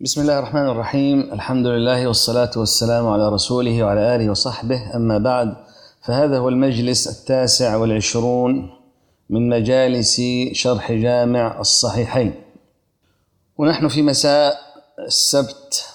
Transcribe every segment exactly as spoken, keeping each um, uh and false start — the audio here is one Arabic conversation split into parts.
بسم الله الرحمن الرحيم. الحمد لله والصلاة والسلام على رسوله وعلى آله وصحبه، أما بعد، فهذا هو المجلس التاسع والعشرون من مجالس شرح جامع الصحيحين، ونحن في مساء السبت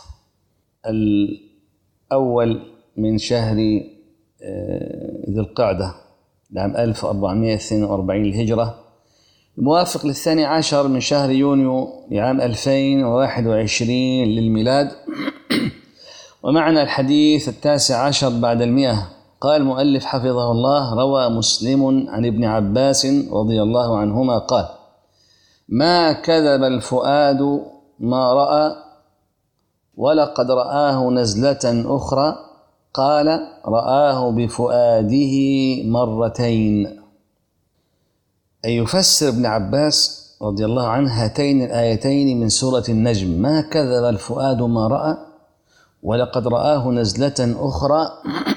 الأول من شهر ذي القعدة لعام ألف وأربعمائة واثنين وأربعين الهجرة، الموافق للثاني عشر من شهر يونيو لعام ألفين وواحد وعشرين للميلاد. ومعنا الحديث التاسع عشر بعد المئة. قال المؤلف حفظه الله: روى مسلم عن ابن عباس رضي الله عنهما قال: ما كذب الفؤاد ما رأى ولقد رآه نزلة أخرى، قال: رآه بفؤاده مرتين. أي يفسر ابن عباس رضي الله عنه هاتين الآيتين من سورة النجم: ما كذب الفؤاد ما رأى ولقد رآه نزلة أخرى،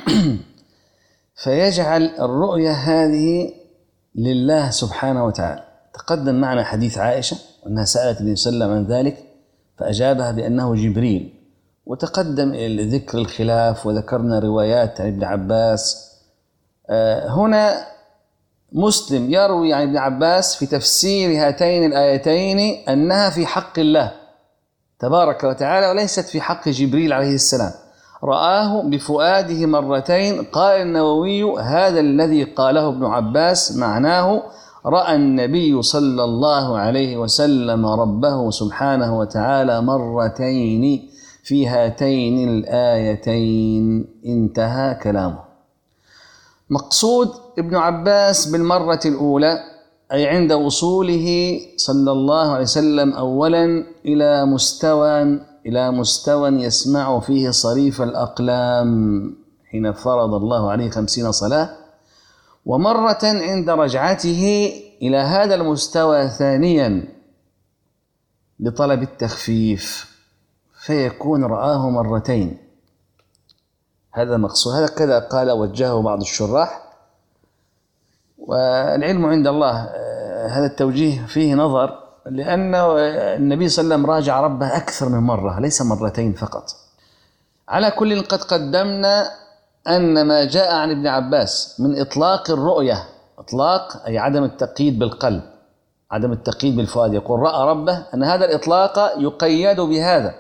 فيجعل الرؤية هذه لله سبحانه وتعالى. تقدم معنا حديث عائشة وأنها سألت النبي صلى الله عليه وسلم عن ذلك فأجابها بأنه جبريل، وتقدم ذكر الخلاف وذكرنا روايات عن ابن عباس. هنا مسلم يروي عن ابن عباس في تفسير هاتين الآيتين أنها في حق الله تبارك وتعالى وليست في حق جبريل عليه السلام. رآه بفؤاده مرتين. قال النووي: هذا الذي قاله ابن عباس معناه رأى النبي صلى الله عليه وسلم ربه سبحانه وتعالى مرتين في هاتين الآيتين. انتهى كلامه. مقصود ابن عباس بالمرة الأولى أي عند وصوله صلى الله عليه وسلم أولا إلى مستوى إلى مستوى يسمع فيه صريف الأقلام حين فرض الله عليه خمسين صلاة، ومرة عند رجعته إلى هذا المستوى ثانيا لطلب التخفيف، فيكون رآه مرتين. هذا مقصود، هذا كذا قال وجهه بعض الشراح، والعلم عند الله. هذا التوجيه فيه نظر، لأن النبي صلى الله عليه وسلم راجع ربه أكثر من مرة، ليس مرتين فقط. على كل، قد قدمنا أن ما جاء عن ابن عباس من إطلاق الرؤية، إطلاق أي عدم التقييد بالقلب، عدم التقييد بالفؤاد، يقول رأى ربه، أن هذا الإطلاق يقيد بهذا،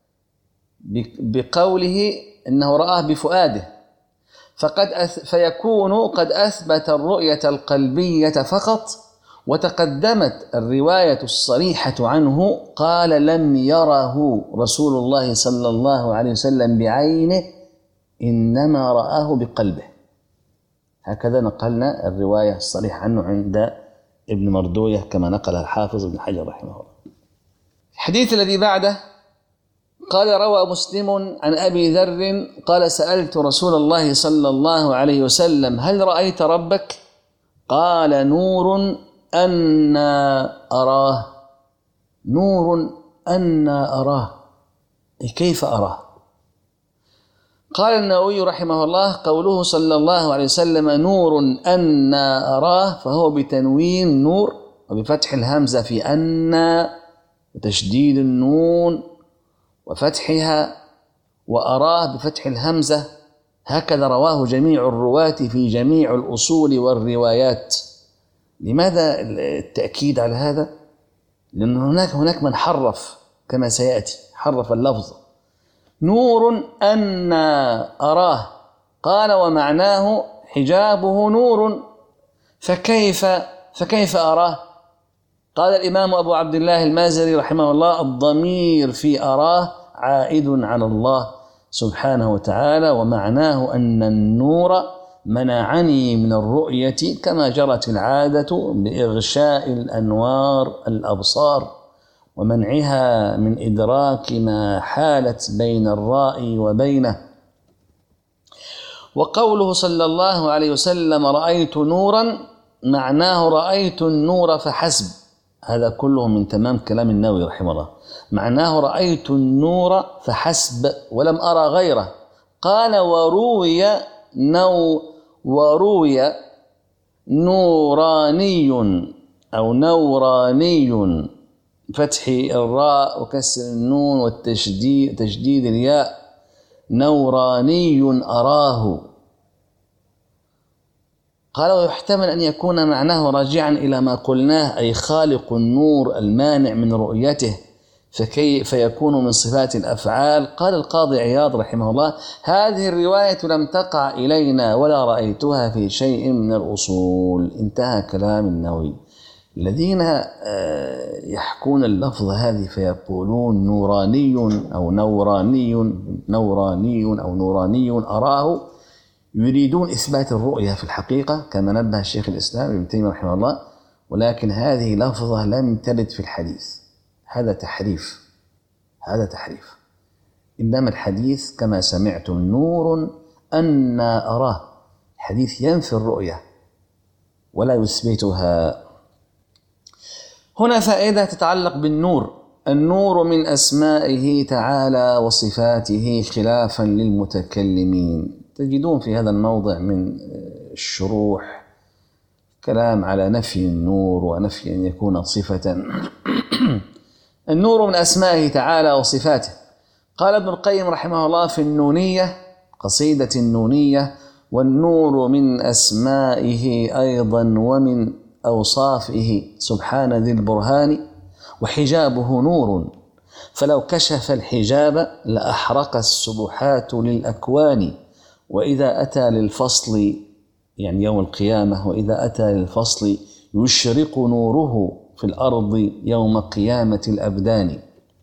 بقوله إنه رآه بفؤاده، فقد أث... فيكون قد أثبت الرؤية القلبية فقط، وتقدمت الرواية الصريحة عنه قال: لم يره رسول الله صلى الله عليه وسلم بعينه، إنما رآه بقلبه. هكذا نقلنا الرواية الصريحة عنه عند ابن مردوية كما نقلها الحافظ ابن حجر رحمه الله. الحديث الذي بعده قال: روى مسلم عن أبي ذر قال: سألت رسول الله صلى الله عليه وسلم: هل رأيت ربك؟ قال: نور أنا أراه. نور أنا أراه، كيف أراه؟ قال النووي رحمه الله: قوله صلى الله عليه وسلم نور أنا أراه، فهو بتنوين نور وبفتح الهمزة في أنا وتشديد النون وفتحها، وأراه بفتح الهمزة. هكذا رواه جميع الرواة في جميع الأصول والروايات. لماذا التأكيد على هذا؟ لأن هناك هناك من حرف كما سيأتي، حرف اللفظ. نور أنا أراه، قال: ومعناه حجابه نور، فكيف فكيف أراه؟ قال الإمام أبو عبد الله المازري رحمه الله: الضمير في أراه عائد على الله سبحانه وتعالى، ومعناه أن النور منعني من الرؤية كما جرت العادة بإغشاء الأنوار الأبصار ومنعها من إدراك ما حالت بين الرائي وبينه. وقوله صلى الله عليه وسلم رأيت نورا، معناه رأيت النور فحسب. هذا كله من تمام كلام النووي رحمه الله. معناه رأيت النور فحسب ولم أرى غيره. قال: وروي نو وروي نوراني أو نوراني فتح الراء وكسر النون والتشديد تشديد الياء نوراني أراه. قال ويحتمل أن يكون معناه راجعا إلى ما قلناه أي خالق النور المانع من رؤيته فكي فيكون من صفات الأفعال. قال القاضي عياض رحمه الله هذه الرواية لم تقع إلينا ولا رأيتها في شيء من الأصول. انتهى كلام النووي. الذين يحكون اللفظ هذه فيقولون نوراني أو نوراني نوراني أو نوراني أراه يريدون إثبات الرؤية في الحقيقة كما نبه الشيخ الإسلام ابن تيمية رحمه الله، ولكن هذه لفظة لم ترد في الحديث. هذا تحريف هذا تحريف إنما الحديث كما سمعتم نور أنا أراه، حديث ينفي الرؤية ولا يثبتها. هنا فائدة تتعلق بالنور. النور من أسمائه تعالى وصفاته خلافا للمتكلمين. تجدون في هذا الموضع من الشروح كلام على نفي النور ونفي أن يكون صفة. النور من أسمائه تعالى وصفاته. قال ابن القيم رحمه الله في النونية قصيدة النونية والنور من أسمائه أيضا ومن أوصافه سبحان ذي البرهان وحجابه نور فلو كشف الحجاب لأحرق السبحات للأكوان وإذا أتى للفصل يعني يوم القيامة وإذا أتى للفصل يشرق نوره في الأرض يوم قيامة الأبدان.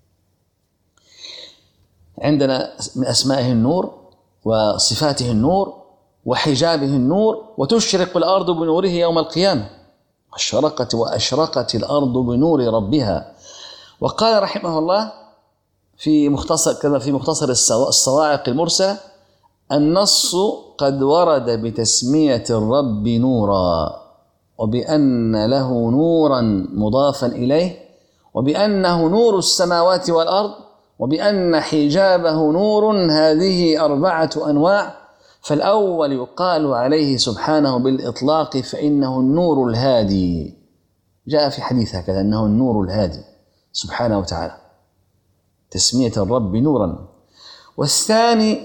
عندنا من أسمائه النور وصفاته النور وحجابه النور وتشرق الأرض بنوره يوم القيامة أشرقت وأشرقت الأرض بنور ربها. وقال رحمه الله في مختصر كما في مختصر الصواعق المرسلة النص قد ورد بتسمية الرب نورا وبأن له نورا مضافا إليه وبأنه نور السماوات والأرض وبأن حجابه نور. هذه أربعة أنواع. فالأول يقال عليه سبحانه بالإطلاق فإنه النور الهادي، جاء في حديث هكذا أنه النور الهادي سبحانه وتعالى تسمية الرب نورا. والثاني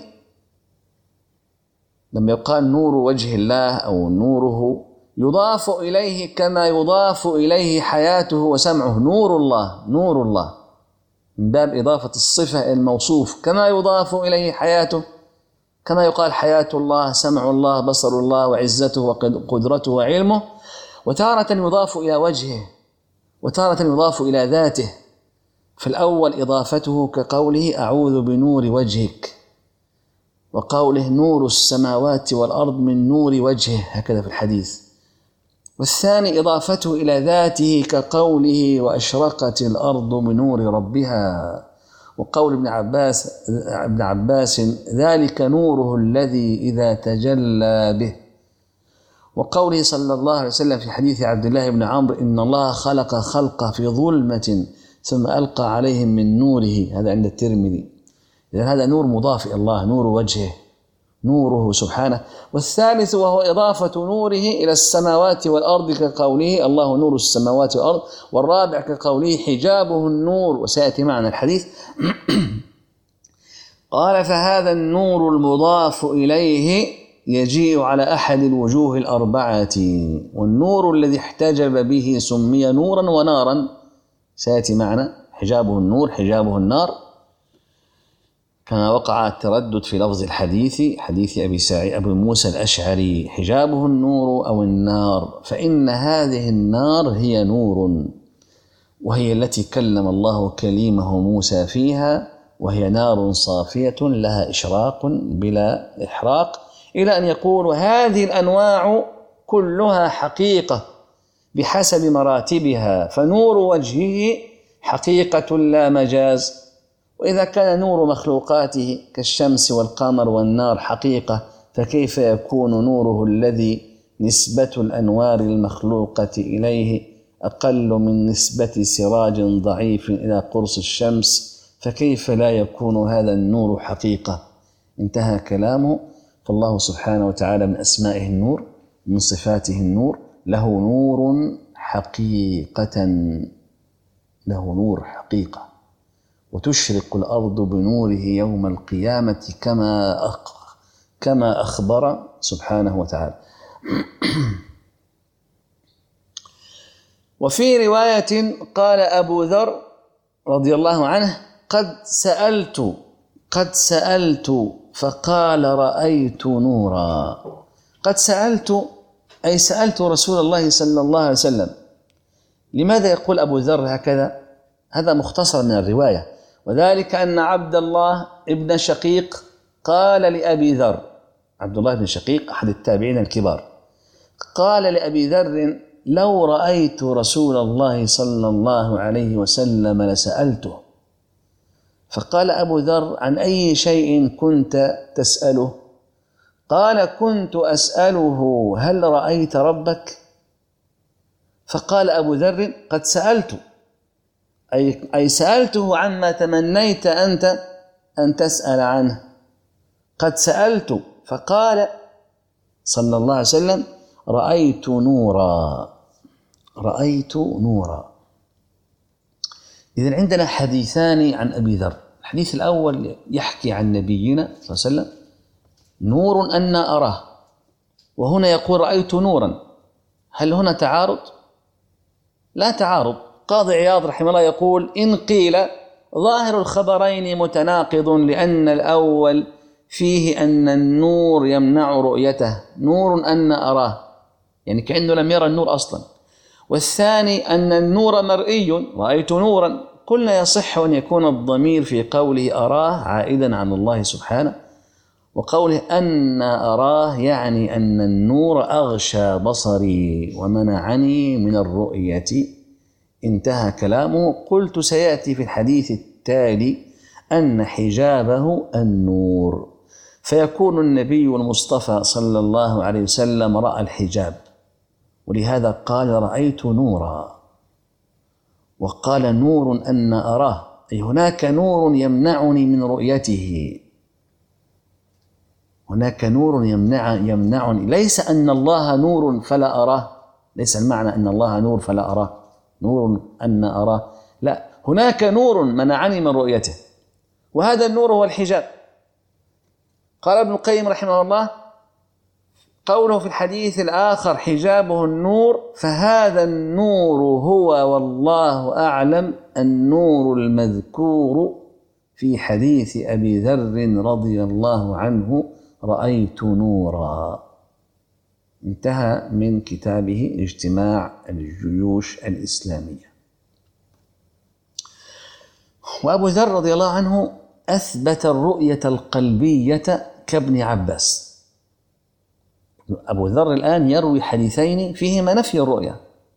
لما يقال نور وجه الله أو نوره يضاف إليه كما يضاف إليه حياته وسمعه نور الله نور الله من باب إضافة الصفة الموصوف كما يضاف إليه حياته كما يقال حياة الله سمع الله بصر الله وعزته وقدرته وعلمه. وتارة يضاف إلى وجهه وتارة يضاف إلى ذاته. في الأول إضافته كقوله أعوذ بنور وجهك وقوله نور السماوات والأرض من نور وجهه هكذا في الحديث. والثاني إضافته إلى ذاته كقوله وأشرقت الأرض بنور ربها وقول ابن عباس ابن عباس ذلك نوره الذي إذا تجلى به. وقوله صلى الله عليه وسلم في حديث عبد الله بن عمرو إن الله خلق خلقه في ظلمة ثم ألقى عليهم من نوره. هذا عند الترمذي. إذن هذا نور مضاف إلى الله نور وجهه نوره سبحانه. والثالث وهو إضافة نوره إلى السماوات والأرض كقوله الله نور السماوات والأرض. والرابع كقوله حجابه النور وسيأتي معنا الحديث. قال فهذا النور المضاف إليه يجيء على أحد الوجوه الأربعة والنور الذي احتجب به سمي نورا ونارا سيأتي معنا. حجابه النور حجابه النار كما وقع التردد في لفظ الحديث حديث أبي سعيد أبي موسى الأشعري حجابه النور أو النار فإن هذه النار هي نور وهي التي كلم الله كليمه موسى فيها وهي نار صافية لها إشراق بلا إحراق إلى أن يقول وهذه الأنواع كلها حقيقة بحسب مراتبها فنور وجهه حقيقة لا مجاز. وإذا كان نور مخلوقاته كالشمس والقمر والنار حقيقة فكيف يكون نوره الذي نسبة الأنوار المخلوقة إليه أقل من نسبة سراج ضعيف إلى قرص الشمس فكيف لا يكون هذا النور حقيقة. انتهى كلامه. فالله سبحانه وتعالى من أسمائه النور من صفاته النور له نور حقيقة له نور حقيقة، وتشرق الأرض بنوره يوم القيامة كما كما أخبر سبحانه وتعالى. وفي رواية قال أبو ذر رضي الله عنه: قد سألت قد سألت فقال رأيت نورا. قد سألت أي سألت رسول الله صلى الله عليه وسلم. لماذا يقول أبو ذر هكذا؟ هذا مختصر من الرواية، وذلك أن عبد الله ابن شقيق قال لأبي ذر، عبد الله بن شقيق أحد التابعين الكبار، قال لأبي ذر: لو رأيت رسول الله صلى الله عليه وسلم لسألته. فقال أبو ذر: عن أي شيء كنت تسأله؟ قال: كنت أسأله هل رأيت ربك؟ فقال أبو ذر: قد سألت، أي, أي سألته عما تمنيت أنت أن تسأل عنه. قد سألت. فقال صلى الله عليه وسلم: رأيت نورا رأيت نورا. إذن عندنا حديثان عن أبي ذر. الحديث الأول يحكي عن نبينا صلى الله عليه وسلم: نور أنا أراه، وهنا يقول رأيت نورا. هل هنا تعارض؟ لا تعارض. قاضي عياض رحمه الله يقول: إن قيل ظاهر الخبرين متناقض، لأن الأول فيه أن النور يمنع رؤيته، نور أنا أراه، يعني كأنه لم يرى النور أصلا، والثاني أن النور مرئي، رأيت نورا. قلنا يصح أن يكون الضمير في قوله أراه عائدا عن الله سبحانه، وقوله أن أراه يعني أن النور أغشى بصري ومنعني من الرؤية. انتهى كلامه. قلت سيأتي في الحديث التالي أن حجابه النور، فيكون النبي المصطفى صلى الله عليه وسلم رأى الحجاب، ولهذا قال رأيت نورا، وقال نور أن أراه، أي هناك نور يمنعني من رؤيته، هناك نور يمنع يمنعني. ليس أن الله نور فلا أراه، ليس المعنى أن الله نور فلا أراه، نور أن أراه، لا، هناك نور منعني من رؤيته، وهذا النور هو الحجاب. قال ابن القيم رحمه الله: قوله في الحديث الآخر حجابه النور، فهذا النور هو والله أعلم النور المذكور في حديث أبي ذر رضي الله عنه: رأيت نورا. انتهى من كتابه اجتماع الجيوش الإسلامية. وأبو ذر رضي الله عنه أثبت الرؤية القلبية كابن عباس. أبو ذر الآن يروي حديثين فيهما نفي الرؤية،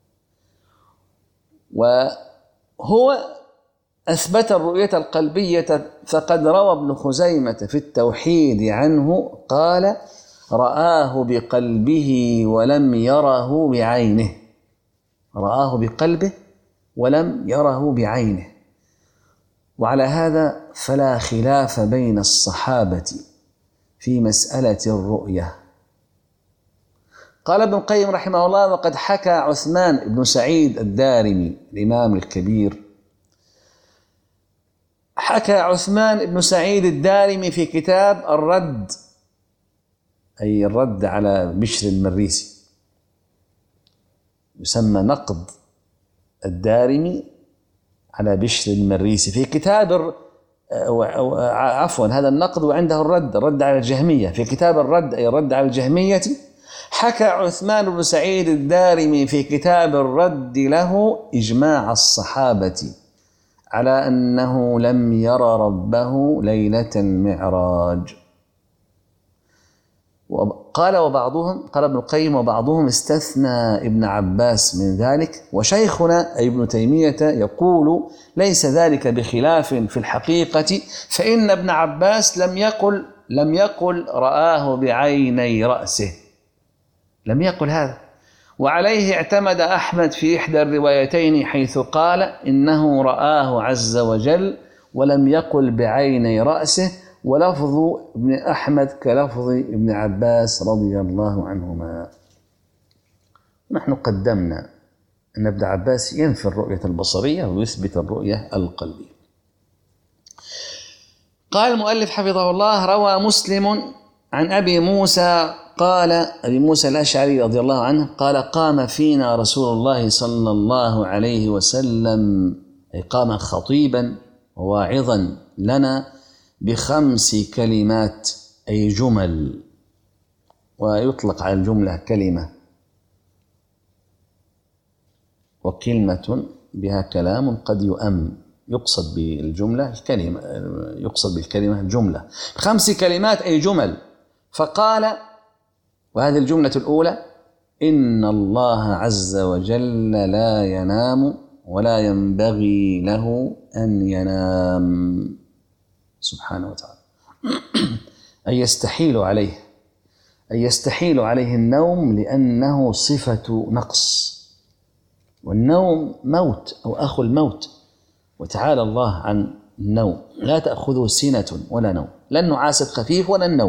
وهو أثبت الرؤية القلبية، فقد روى ابن خزيمة في التوحيد عنه قال: رآه بقلبه ولم يره بعينه، رآه بقلبه ولم يره بعينه. وعلى هذا فلا خلاف بين الصحابة في مسألة الرؤية. قال ابن القيم رحمه الله: وقد حكى عثمان بن سعيد الدارمي الإمام الكبير، حكى عثمان بن سعيد الدارمي في كتاب الرد، أي الرد على بشر المريسي، يسمى نقد الدارمي على بشر المريسي في كتاب، عفوا هذا النقد وعنده الرد، الرد على الجهمية، في كتاب الرد أي الرد على الجهمية. حكى عثمان بن سعيد الدارمي في كتاب الرد له إجماع الصحابة على أنه لم ير ربه ليلة المعراج. وقال وبعضهم، قال ابن القيم: وبعضهم استثنى ابن عباس من ذلك، وشيخنا أي ابن تيمية يقول: ليس ذلك بخلاف في الحقيقة، فإن ابن عباس لم يقل لم يقل رآه بعيني رأسه، لم يقل هذا. وعليه اعتمد أحمد في إحدى الروايتين حيث قال إنه رآه عز وجل ولم يقل بعيني رأسه، ولفظ ابن أحمد كلفظ ابن عباس رضي الله عنهما. نحن قدمنا أن ابن عباس ينفي الرؤية البصرية ويثبت الرؤية القلبية. قال المؤلف حفظه الله: روى مسلم عن أبي موسى قال أبي موسى الأشعري رضي الله عنه قال: قام فينا رسول الله صلى الله عليه وسلم، أي قام خطيبا وواعظا لنا بخمس كلمات، أي جمل، ويطلق على الجملة كلمة، وكلمة بها كلام قد يؤم، يقصد بالجملة الكلمة، يقصد بالكلمة الجملة. خمس كلمات أي جمل. فقال، وهذه الجملة الأولى: إن الله عز وجل لا ينام ولا ينبغي له أن ينام، سبحانه وتعالى. أي يستحيل عليه، أي يستحيل عليه النوم، لأنه صفة نقص، والنوم موت أو أخو الموت، وتعالى الله عن النوم، لا تأخذه سنة ولا نوم، لا النعاس الخفيف ولا النوم.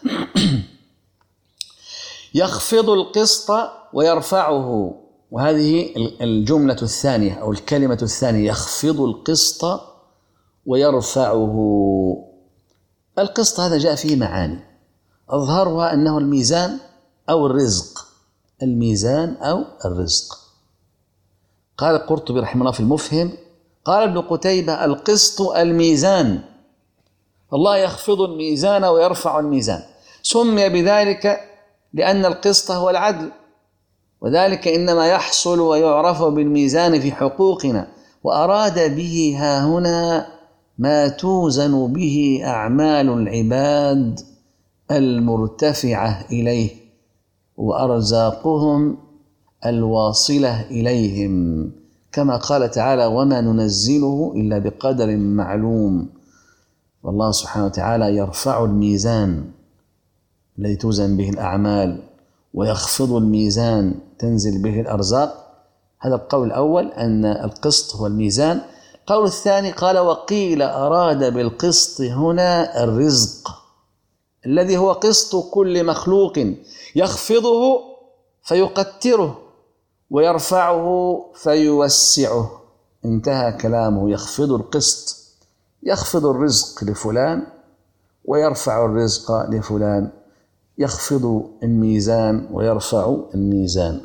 يخفض القسط ويرفعه، وهذه الجملة الثانية أو الكلمة الثانية: يخفض القسط ويرفعه. القسط هذا جاء فيه معاني، أظهرها أنه الميزان أو الرزق، الميزان أو الرزق. قال القرطبي رحمه الله في المفهم: قال ابن قتيبة: القسط الميزان، الله يخفض الميزان ويرفع الميزان. سمي بذلك لأن القسط هو العدل، وذلك إنما يحصل ويعرف بالميزان في حقوقنا، وأراد به ها هنا ما توزن به أعمال العباد المرتفعة إليه وأرزاقهم الواصلة إليهم، كما قال تعالى: وما ننزله إلا بقدر معلوم. والله سبحانه وتعالى يرفع الميزان الذي توزن به الأعمال، ويخفض الميزان تنزل به الأرزاق. هذا القول الأول، أن القسط هو الميزان. القول الثاني قال: وقيل أراد بالقسط هنا الرزق الذي هو قسط كل مخلوق، يخفضه فيقتره ويرفعه فيوسعه. انتهى كلامه. يخفض القسط، يخفض الرزق لفلان ويرفع الرزق لفلان، يخفض الميزان ويرفع الميزان.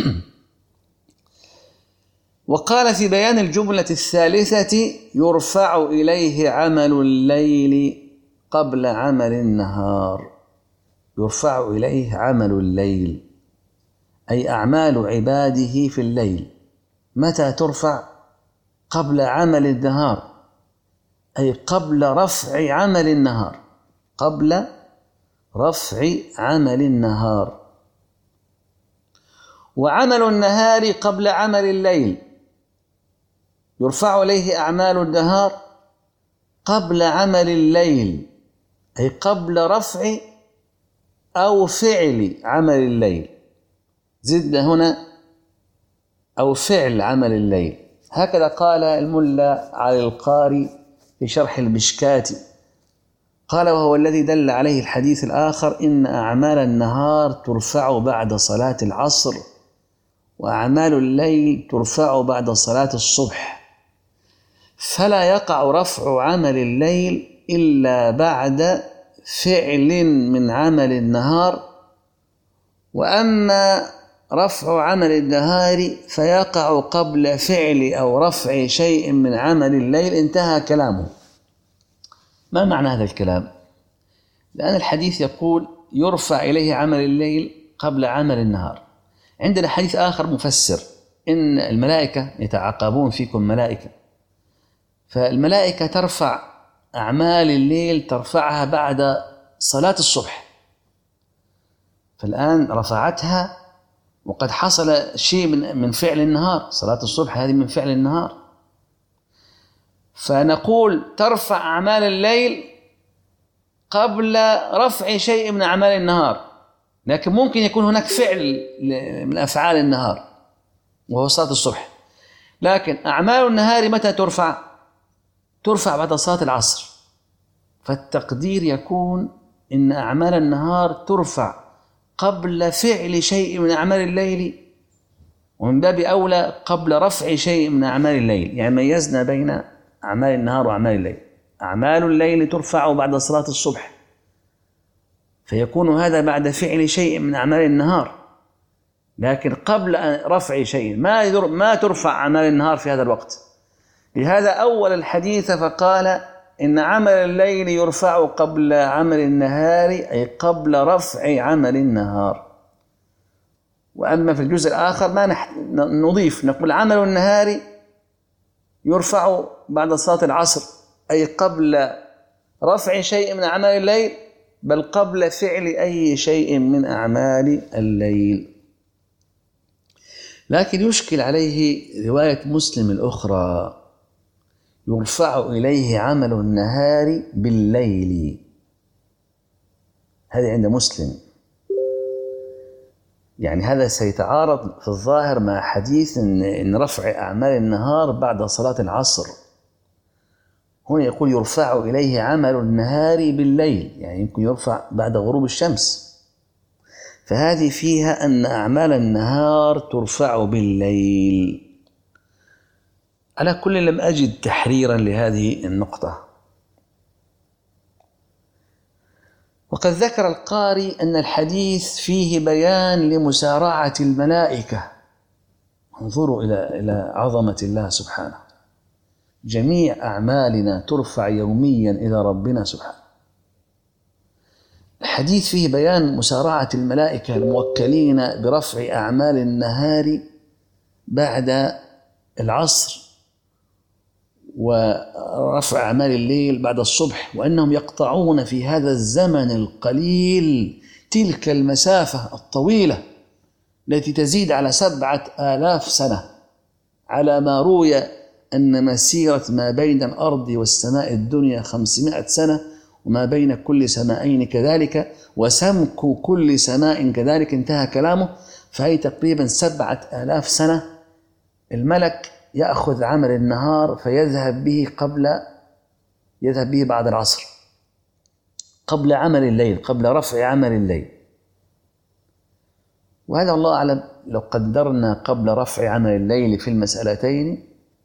وقال في بيان الجملة الثالثة: يرفع إليه عمل الليل قبل عمل النهار. يرفع إليه عمل الليل، أي أعمال عباده في الليل. متى ترفع؟ قبل عمل النهار، أي قبل رفع عمل النهار، قبل رفع عمل النهار. وعمل النهار قبل عمل الليل، يرفع إليه أعمال النهار قبل عمل الليل، أي قبل رفع أو فعل عمل الليل. زدنا هنا أو فعل عمل الليل. هكذا قال الملا علي القاري في شرح المشكاة، قال: وهو الذي دل عليه الحديث الآخر: إن أعمال النهار ترفع بعد صلاة العصر، وأعمال الليل ترفع بعد صلاة الصبح، فلا يقع رفع عمل الليل إلا بعد فعل من عمل النهار، وأما رفع عمل النهار فيقع قبل فعل أو رفع شيء من عمل الليل. انتهى كلامه. ما معنى هذا الكلام؟ لأن الحديث يقول يرفع إليه عمل الليل قبل عمل النهار. عندنا حديث آخر مفسر: إن الملائكة يتعاقبون فيكم ملائكة، فالملائكة ترفع أعمال الليل، ترفعها بعد صلاة الصبح، فالآن رفعتها وقد حصل شيء من من فعل النهار. صلاة الصبح هذه من فعل النهار، فنقول ترفع أعمال الليل قبل رفع شيء من أعمال النهار. لكن ممكن يكون هناك فعل من أفعال النهار وهو صلاة الصبح، لكن أعمال النهار متى ترفع؟ ترفع بعد صلاة العصر. فالتقدير يكون إن أعمال النهار ترفع قبل فعل شيء من أعمال الليل، ومن باب أولى قبل رفع شيء من أعمال الليل. يعني ميزنا بين أعمال النهار وأعمال الليل. أعمال الليل ترفع بعد صلاة الصبح، فيكون هذا بعد فعل شيء من أعمال النهار، لكن قبل رفع شيء ما ما ترفع أعمال النهار في هذا الوقت. لهذا أول الحديث فقال إن عمل الليل يرفع قبل عمل النهار، أي قبل رفع عمل النهار. وأما في الجزء الآخر ما نضيف نقول عمل النهار يرفع بعد صلاة العصر، أي قبل رفع شيء من أعمال الليل، بل قبل فعل أي شيء من أعمال الليل. لكن يشكل عليه رواية مسلم الأخرى يرفع إليه عمل النهار بالليل. هذا عند مسلم، يعني هذا سيتعارض في الظاهر مع حديث إن رفع أعمال النهار بعد صلاة العصر. هنا يقول يرفع إليه عمل النهار بالليل، يعني يمكن يرفع بعد غروب الشمس، فهذه فيها أن أعمال النهار ترفع بالليل. على كل لم أجد تحريرا لهذه النقطة. وقد ذكر القاري أن الحديث فيه بيان لمسارعة الملائكة. انظروا إلى إلى عظمة الله سبحانه، جميع أعمالنا ترفع يوميا إلى ربنا سبحانه. الحديث فيه بيان مسارعة الملائكة الموكلين برفع أعمال النهار بعد العصر، ورفع أعمال الليل بعد الصبح، وأنهم يقطعون في هذا الزمن القليل تلك المسافة الطويلة التي تزيد على سبعة آلاف سنة، على ما روي أن مسيرة ما بين الأرض والسماء الدنيا خمسمائة سنة، وما بين كل سمائين كذلك، وسمك كل سماء كذلك، انتهى كلامه. فهي تقريبا سبعة آلاف سنة الملك يأخذ عمل النهار فيذهب به قبل يذهب به بعد العصر، قبل عمل الليل، قبل رفع عمل الليل. وهذا الله أعلم لو قدرنا قبل رفع عمل الليل في المسألتين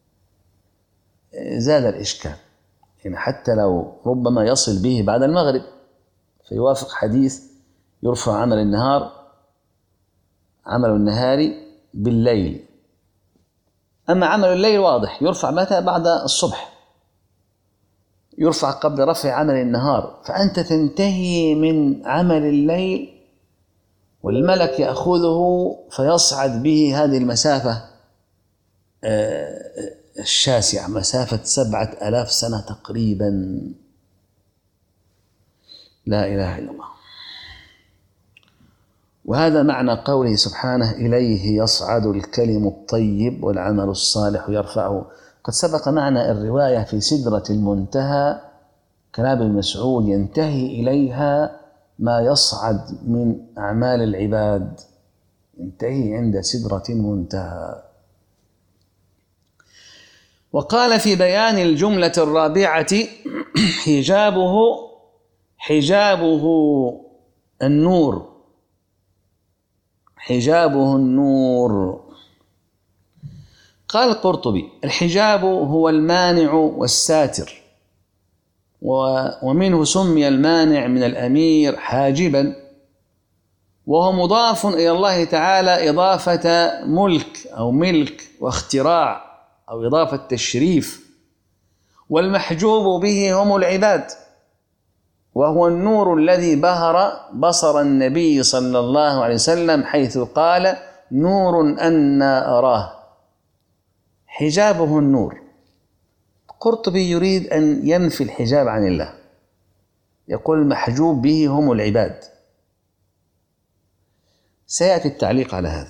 زاد الإشكال، يعني حتى لو ربما يصل به بعد المغرب فيوافق حديث يرفع عمل النهار عمل النهار بالليل. أما عمل الليل واضح يرفع متى؟ بعد الصبح، يرفع قبل رفع عمل النهار. فأنت تنتهي من عمل الليل والملك يأخذه فيصعد به هذه المسافة الشاسعة، مسافة سبعة آلاف سنة تقريبا. لا إله إلا الله. وهذا معنى قوله سبحانه إليه يصعد الكلم الطيب والعمل الصالح يرفعه. قد سبق معنى الرواية في سدرة المنتهى، كلام ابن مسعود ينتهي إليها ما يصعد من أعمال العباد، ينتهي عند سدرة المنتهى. وقال في بيان الجملة الرابعة حجابه حجابه النور، حجابه النور. قال القرطبي الحجاب هو المانع والساتر، ومنه سمي المانع من الأمير حاجبا، وهو مضاف إلى الله تعالى إضافة ملك أو ملك واختراع أو إضافة تشريف. والمحجوب به هم العباد، وهو النور الذي بهر بصر النبي صلى الله عليه وسلم حيث قال نور أنا أراه. حجابه النور. القرطبي يريد أن ينفي الحجاب عن الله، يقول المحجوب به هم العباد. سيأتي التعليق على هذا.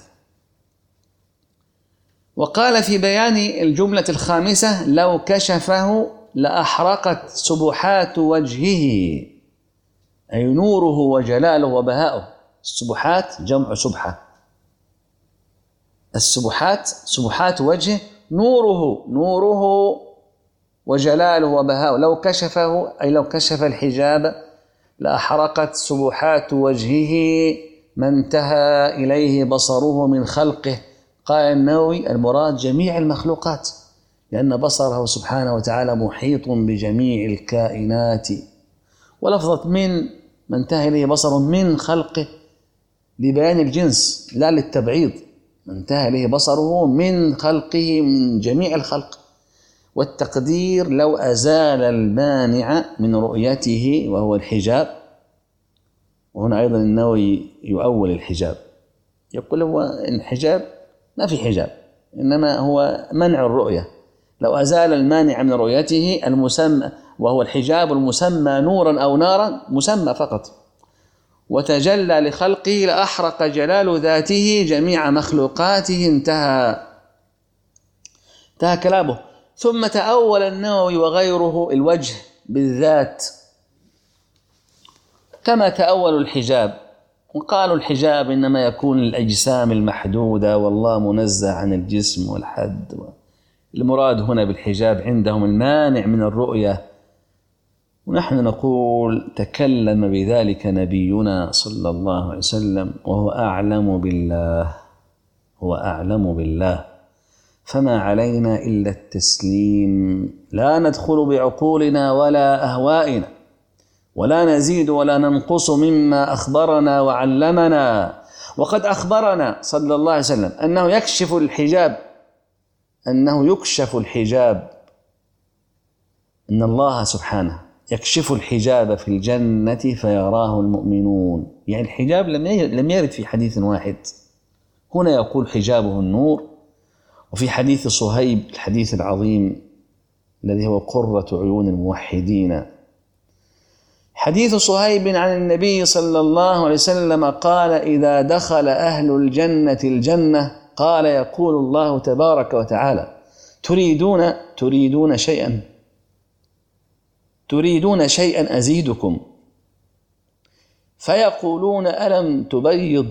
وقال في بيان الجملة الخامسة لو كشفه لأحرقت سبحات وجهه، أي نوره وجلاله وبهاؤه. السبحات جمع سبحة، السبحات سبحات وجهه نوره نوره وجلاله وبهاؤه. لو كشفه أي لو كشف الحجاب لأحرقت سبحات وجهه ما انتهى إليه بصره من خلقه قال النووي المراد جميع المخلوقات، لأن بصره سبحانه وتعالى محيط بجميع الكائنات. ولفظة من ما انتهى إليه بصر من خلقه لبيان الجنس لا للتبعيض، من انتهى إليه بصره من خلقه من جميع الخلق. والتقدير لو أزال المانع من رؤيته وهو الحجاب. وهنا أيضا النووي يؤول الحجاب، يقول هو الحجاب ما في حجاب، إنما هو منع الرؤية. لو أزال المانع من رؤيته المسمى وهو الحجاب المسمى نورا أو نارا، مسمى فقط، وتجلى لخلقه لأحرق جلال ذاته جميع مخلوقاته. انتهى انتهى كلامه. ثم تأول النووي وغيره الوجه بالذات كما تأولوا الحجاب، وقالوا الحجاب إنما يكون للأجسام المحدودة، والله منزه عن الجسم والحد. المراد هنا بالحجاب عندهم المانع من الرؤية. ونحن نقول تكلم بذلك نبينا صلى الله عليه وسلم وهو أعلم بالله، هو أعلم بالله، فما علينا إلا التسليم. لا ندخل بعقولنا ولا أهوائنا، ولا نزيد ولا ننقص مما أخبرنا وعلمنا. وقد أخبرنا صلى الله عليه وسلم أنه يكشف الحجاب، أنه يكشف الحجاب، إن الله سبحانه يكشف الحجاب في الجنة فيراه المؤمنون. يعني الحجاب لم يرد في حديث واحد، هنا يقول حجابه النور، وفي حديث صهيب الحديث العظيم الذي هو قرة عيون الموحدين، حديث صهيب عن النبي صلى الله عليه وسلم قال: إذا دخل أهل الجنة الجنة قال يقول الله تبارك وتعالى: تريدون تريدون شيئا تريدون شيئا أزيدكم، فيقولون ألم تبيض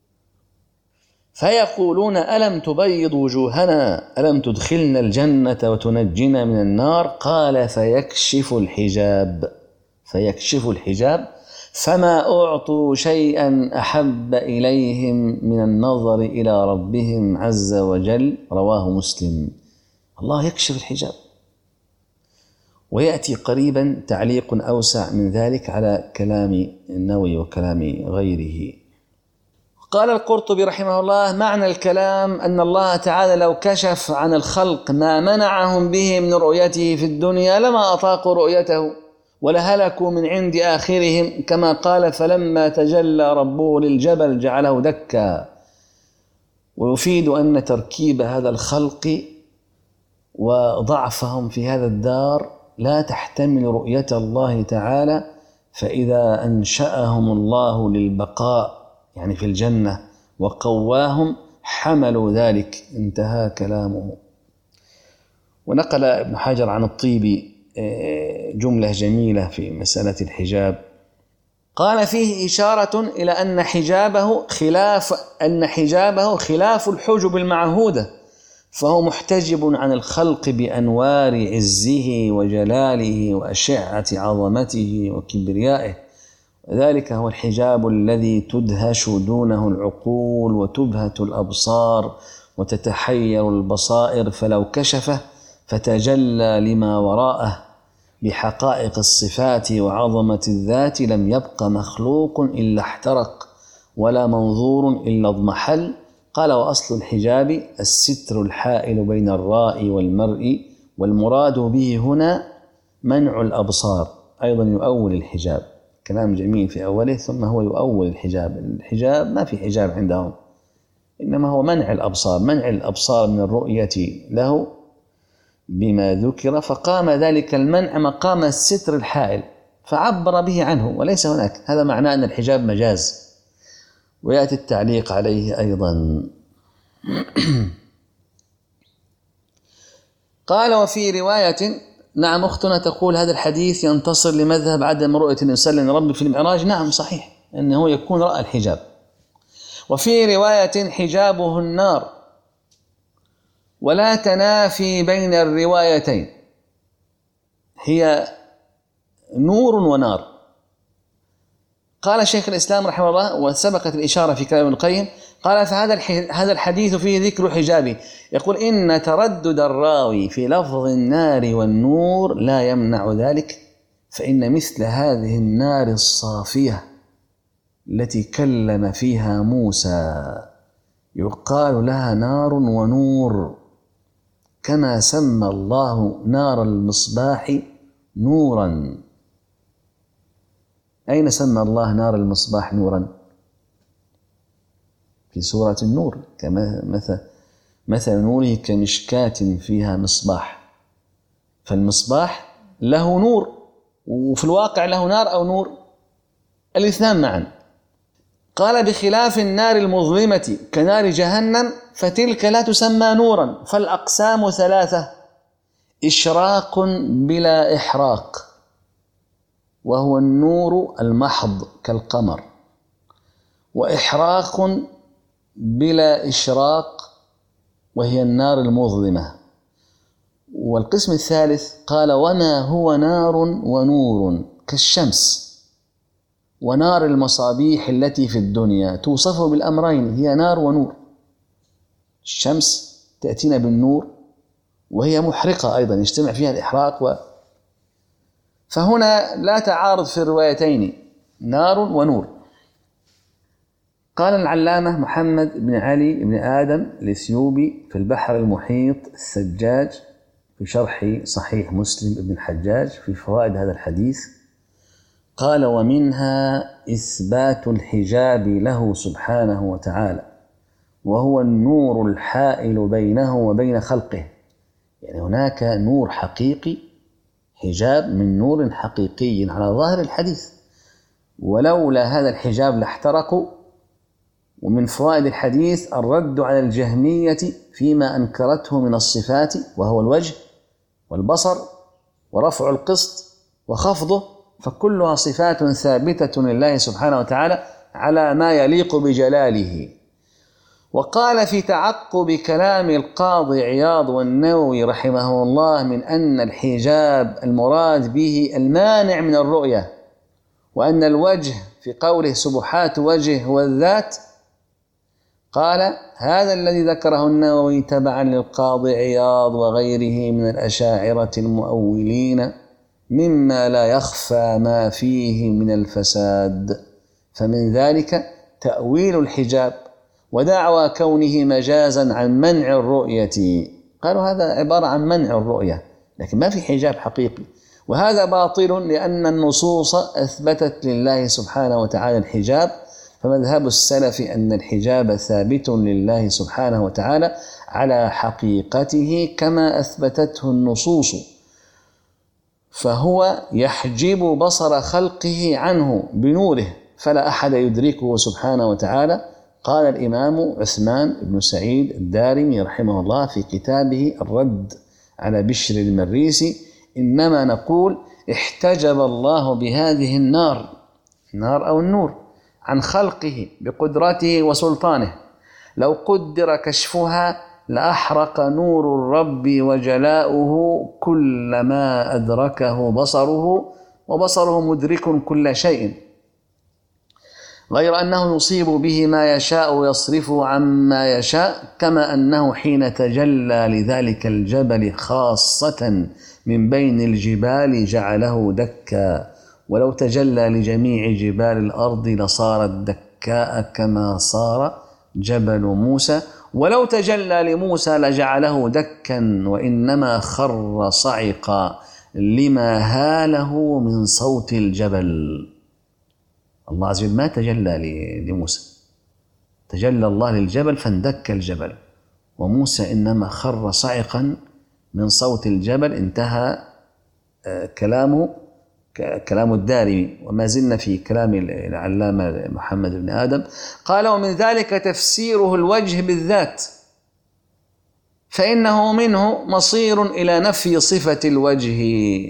فيقولون ألم تبيض وجوهنا، ألم تدخلنا الجنة وتنجنا من النار؟ قال: فيكشف الحجاب فيكشف الحجاب فما أعطوا شيئا أحب إليهم من النظر إلى ربهم عز وجل. رواه مسلم. الله يكشف الحجاب. ويأتي قريبا تعليق أوسع من ذلك على كلام النووي وكلام غيره. قال القرطبي رحمه الله: معنى الكلام أن الله تعالى لو كشف عن الخلق ما منعهم به من رؤيته في الدنيا لما أطاقوا رؤيته ولهلكوا من عند آخرهم، كما قال: فلما تجلى ربه للجبل جعله دكا. ويفيد أن تركيب هذا الخلق وضعفهم في هذا الدار لا تحتمل رؤية الله تعالى، فإذا أنشأهم الله للبقاء يعني في الجنة وقواهم حملوا ذلك. انتهى كلامه. ونقل ابن حجر عن الطيبي جملة جميلة في مسألة الحجاب، قال: فيه إشارة إلى أن حجابه خلاف أن حجابه خلاف الحجب المعهودة، فهو محتجب عن الخلق بأنوار عزه وجلاله وأشعة عظمته وكبريائه. ذلك هو الحجاب الذي تدهش دونه العقول وتبهت الأبصار وتتحير البصائر، فلو كشفه فتجلى لما وراءه بحقائق الصفات وعظمة الذات لم يبق مخلوق إلا احترق ولا منظور إلا اضمحل. قال: وأصل الحجاب الستر الحائل بين الراء والمرء، والمراد به هنا منع الأبصار. أيضا يؤول الحجاب، كلام جميل في أوله، ثم هو يؤول الحجاب. الحجاب ما في حجاب عندهم، إنما هو منع الأبصار، منع الأبصار من الرؤية له بما ذكر، فقام ذلك المنع مقام الستر الحائل فعبر به عنه وليس هناك. هذا معناه أن الحجاب مجاز. ويأتي التعليق عليه أيضا. قال: وفي رواية، نعم أختنا تقول هذا الحديث ينتصر لمذهب عدم رؤية النبي صلى الله عليه وسلم رب في المعراج. نعم صحيح أنه يكون رأى الحجاب. وفي رواية حجابه النار، ولا تنافي بين الروايتين، هي نور ونار. قال شيخ الإسلام رحمه الله، وسبقت الإشارة في كلام ابن القيم، قال فهذا هذا الحديث فيه ذكر حجابه. يقول إن تردد الراوي في لفظ النار والنور لا يمنع ذلك، فإن مثل هذه النار الصافية التي كلم فيها موسى يقال لها نار ونور، كما سمى الله نار المصباح نورا. أين سمى الله نار المصباح نورا؟ في سورة النور، كما مثل مثل نوره كمشكاة فيها مصباح، فالمصباح له نور، وفي الواقع له نار أو نور، الاثنان معا. قال بخلاف النار المظلمة كنار جهنم فتلك لا تسمى نورا، فالأقسام ثلاثة: إشراق بلا إحراق وهو النور المحض كالقمر، وإحراق بلا إشراق وهي النار المظلمة، والقسم الثالث قال وما هو نار ونور كالشمس ونار المصابيح التي في الدنيا توصف بالأمرين، هي نار ونور. الشمس تأتينا بالنور وهي محرقة أيضا يجتمع فيها الإحراق و... فهنا لا تعارض في الروايتين، نار ونور. قال العلامة محمد بن علي بن آدم الإثيوبي في البحر المحيط السجاج في شرح صحيح مسلم بن الحجاج في فوائد هذا الحديث، قال ومنها إثبات الحجاب له سبحانه وتعالى، وهو النور الحائل بينه وبين خلقه. يعني هناك نور حقيقي، حجاب من نور حقيقي على ظاهر الحديث، ولولا هذا الحجاب لاحترقوا. ومن فوائد الحديث الرد على الجهمية فيما أنكرته من الصفات، وهو الوجه والبصر ورفع القسط وخفضه، فكلها صفات ثابتة لله سبحانه وتعالى على ما يليق بجلاله. وقال في تعقب كلام القاضي عياض والنووي رحمه الله من أن الحجاب المراد به المانع من الرؤية، وأن الوجه في قوله سبحات وجه هو الذات، قال هذا الذي ذكره النووي تبعا للقاضي عياض وغيره من الأشاعرة المؤولين مما لا يخفى ما فيه من الفساد، فمن ذلك تأويل الحجاب ودعوى كونه مجازا عن منع الرؤية. قالوا هذا عبارة عن منع الرؤية لكن ما في حجاب حقيقي، وهذا باطل لأن النصوص أثبتت لله سبحانه وتعالى الحجاب. فمذهب السلف أن الحجاب ثابت لله سبحانه وتعالى على حقيقته كما أثبتته النصوص، فهو يحجب بصر خلقه عنه بنوره فلا أحد يدركه سبحانه وتعالى. قال الإمام عثمان بن سعيد الدارمي رحمه الله في كتابه الرد على بشر المريسي: إنما نقول احتجب الله بهذه النار، النار أو النور، عن خلقه بقدرته وسلطانه، لو قدر كشفها لأحرق نور الرب وجلاؤه كل ما أدركه بصره، وبصره مدرك كل شيء، غير أنه يصيب به ما يشاء ويصرفه عما يشاء، كما أنه حين تجلى لذلك الجبل خاصة من بين الجبال جعله دكا، ولو تجلى لجميع جبال الأرض لصارت دكاء كما صار جبل موسى، ولو تجلى لموسى لجعله دكا وإنما خر صعقا لما هاله من صوت الجبل. الله عز وجل ما تجلى لموسى، تجلى الله للجبل فاندك الجبل، وموسى إنما خر صعقا من صوت الجبل. انتهى كلامه كلام الدارمي، وما زلنا في كلام العلامة محمد بن آدم. قال ومن ذلك تفسيره الوجه بالذات، فإنه منه مصير إلى نفي صفة الوجه.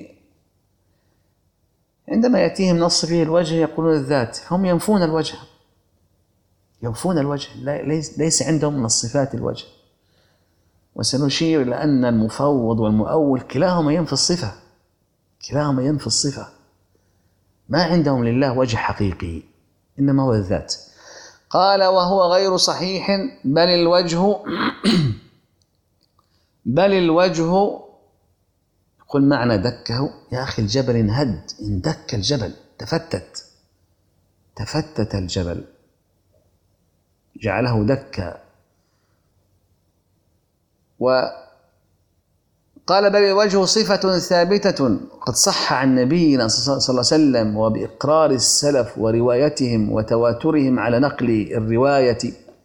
عندما يأتيهم نص فيه الوجه يقولون الذات، هم ينفون الوجه، ينفون الوجه، ليس عندهم من الصفات الوجه. وسنشير إلى أن المفوض والمؤول كلاهما ينفي الصفة، كلاهما ينفي الصفة، ما عندهم لله وجه حقيقي. إنما هو الذات. قال وهو غير صحيح بل الوجه بل الوجه قل معنى دكه يا أخي الجبل انهد، اندك الجبل، تفتت تفتت الجبل جعله دكا. وقال بل الوجه صفة ثابتة قد صح عن نبينا صلى الله عليه وسلم وبإقرار السلف وروايتهم وتواترهم على نقل الرواية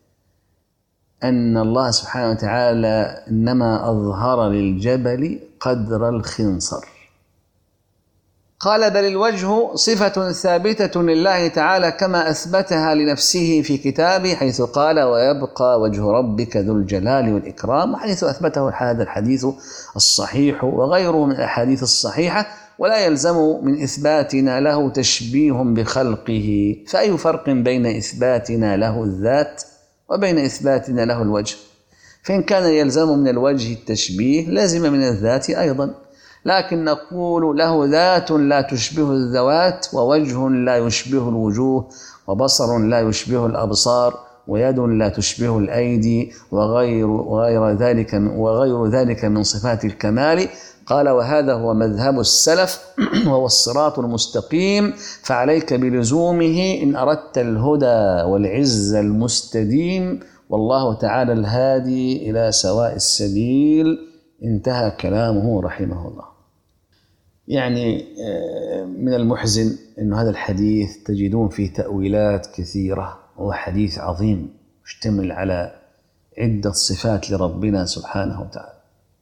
أن الله سبحانه وتعالى إنما أظهر للجبل قدر الخنصر. قال بل الوجه صفة ثابتة لله تعالى كما أثبتها لنفسه في كتابه حيث قال ويبقى وجه ربك ذو الجلال والإكرام، حيث أثبته هذا الحديث الصحيح وغيره من الأحاديث الصحيحة. ولا يلزم من إثباتنا له تشبيه بخلقه، فأي فرق بين إثباتنا له الذات وبين إثباتنا له الوجه؟ فإن كان يلزم من الوجه التشبيه لازم من الذات أيضا، لكن نقول له ذات لا تشبه الذوات، ووجه لا يشبه الوجوه، وبصر لا يشبه الأبصار، ويد لا تشبه الأيدي، وغير, وغير, ذلك وغير ذلك من صفات الكمال. قال وهذا هو مذهب السلف وهو الصراط المستقيم، فعليك بلزومه إن أردت الهدى والعز المستديم، والله تعالى الهادي إلى سواء السبيل. انتهى كلامه رحمه الله. يعني من المحزن أن هذا الحديث تجدون فيه تأويلات كثيرة، وهو حديث عظيم يشتمل على عدة صفات لربنا سبحانه وتعالى.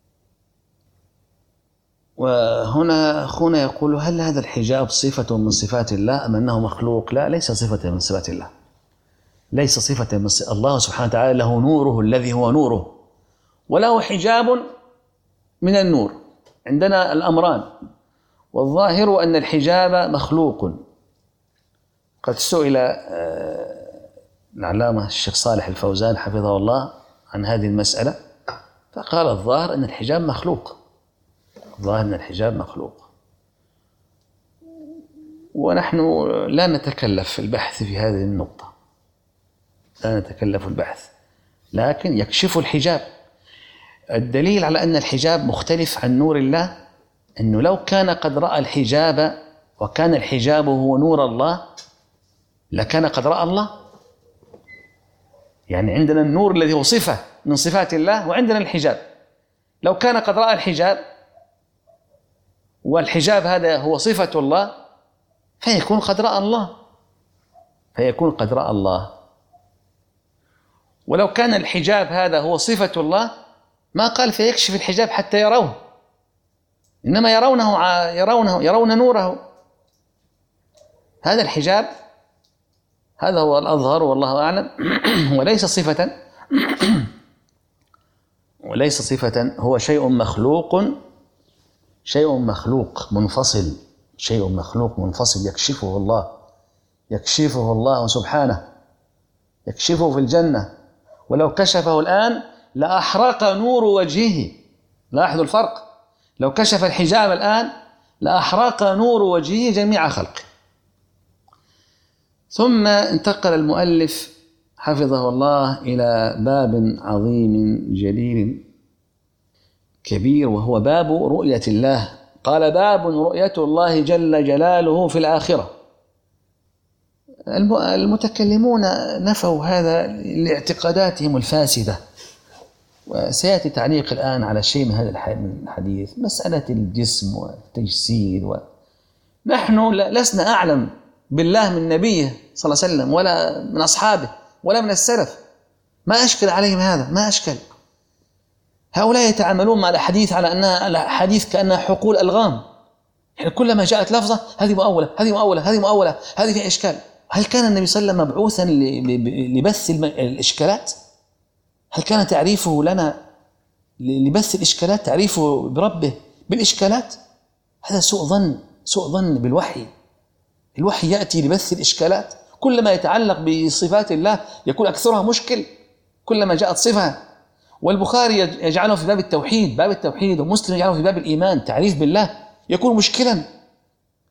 وهنا أخونا يقول هل هذا الحجاب صفة من صفات الله أم أنه مخلوق؟ لا، ليس صفة من صفات الله، ليس صفة من صفات الله سبحانه وتعالى. له نوره الذي هو نوره، وله حجاب من النور. عندنا الأمران، والظاهر أن الحجاب مخلوق. قد سئل العلامة الشيخ صالح الفوزان حفظه الله عن هذه المسألة، فقال الظاهر أن الحجاب مخلوق، الظاهر أن الحجاب مخلوق. ونحن لا نتكلف في البحث في هذه النقطة، لا نتكلف البحث، لكن يكشف الحجاب. الدليل على أن الحجاب مختلف عن نور الله أنه لو كان قد رأى الحجاب وكان الحجاب هو نور الله لكان قد رأى الله. يعني عندنا النور الذي هو صفة من صفات الله، وعندنا الحجاب. لو كان قد رأى الحجاب والحجاب هذا هو صفة الله فيكون قد رأى الله، فيكون قد رأى الله. ولو كان الحجاب هذا هو صفة الله ما قال فيكشف الحجاب حتى يروه، إنما يرونه يرونه يرون نوره. هذا الحجاب هذا هو الأظهر والله أعلم، وليس صفة وليس صفة هو شيء مخلوق، شيء مخلوق منفصل، شيء مخلوق منفصل يكشفه الله، يكشفه الله سبحانه، يكشفه في الجنة. ولو كشفه الآن لأحرق نور وجهه. لاحظوا الفرق، لو كشف الحجاب الآن لأحرق نور وجهه جميع خلقه. ثم انتقل المؤلف حفظه الله إلى باب عظيم جليل كبير، وهو باب رؤية الله. قال باب رؤية الله جل جلاله في الآخرة. المتكلمون نفوا هذا لاعتقاداتهم الفاسدة، وسيأتي تعليق الآن على شيء من هذا الحديث، مسألة الجسم والتجسيد. ونحن لسنا أعلم بالله من نبيه صلى الله عليه وسلم ولا من أصحابه ولا من السلف، ما أشكل عليهم هذا، ما أشكل. هؤلاء يتعاملون مع الحديث على أنها الحديث كأنها حقول ألغام، يعني كلما جاءت لفظة هذه مؤولة هذه مؤولة هذه مؤولة هذه فيها إشكال. هل كان النبي صلى الله عليه وسلم مبعوثا لبث الإشكالات؟ هل كان تعريفه لنا لبث الإشكالات، تعريفه بربه بالإشكالات؟ هذا سوء ظن، سوء ظن بالوحي. الوحي يأتي لبث الإشكالات، كلما يتعلق بصفات الله يكون أكثرها مشكل كلما جاءت صفة. والبخاري يجعله في باب التوحيد، باب التوحيد، ومسلم يجعله في باب الإيمان، تعريف بالله، يكون مشكلا.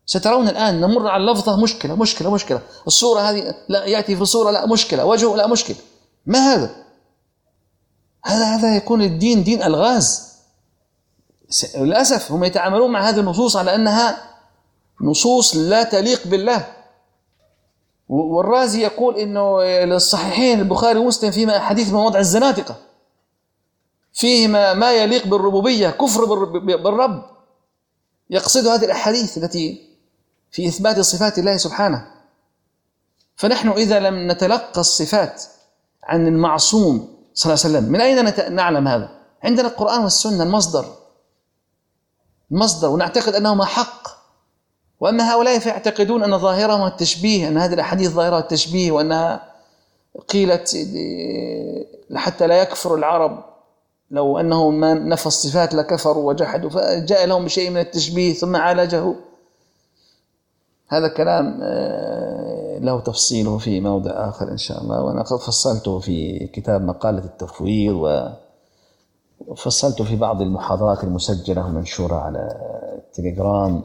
سترون الآن نمر على اللفظة مشكلة مشكلة مشكلة، الصورة هذه لا يأتي في صورة لا مشكلة، وجهه لا مشكلة. ما هذا؟ هذا هذا يكون الدين دين ألغاز. للأسف هم يتعاملون مع هذه النصوص على أنها نصوص لا تليق بالله. والرازي يقول إنه الصحيحين البخاري ومسلم فيما حديث من وضع الزنادقة، فيهما ما يليق بالربوبية، كفر بالرب. يقصد هذه الأحاديث التي في إثبات صفات الله سبحانه. فنحن إذا لم نتلقى الصفات عن المعصوم صلى الله عليه وسلم، من أين نعلم هذا؟ عندنا القرآن والسنة المصدر المصدر ونعتقد أنهما حق. وأما هؤلاء فيعتقدون أن ظاهرهم التشبيه، أن هذه الأحاديث ظاهرها التشبيه، وأنها قيلت حتى لا يكفر العرب، لو أنهم ما نفى الصفات لكفروا وجحدوا، فجاء لهم بشيء من التشبيه ثم عالجه. هذا كلام له تفصيله في موضع آخر إن شاء الله، وأنا قد فصلته في كتاب مقالة التفويض، وفصلته في بعض المحاضرات المسجلة ومنشورة على التليجرام.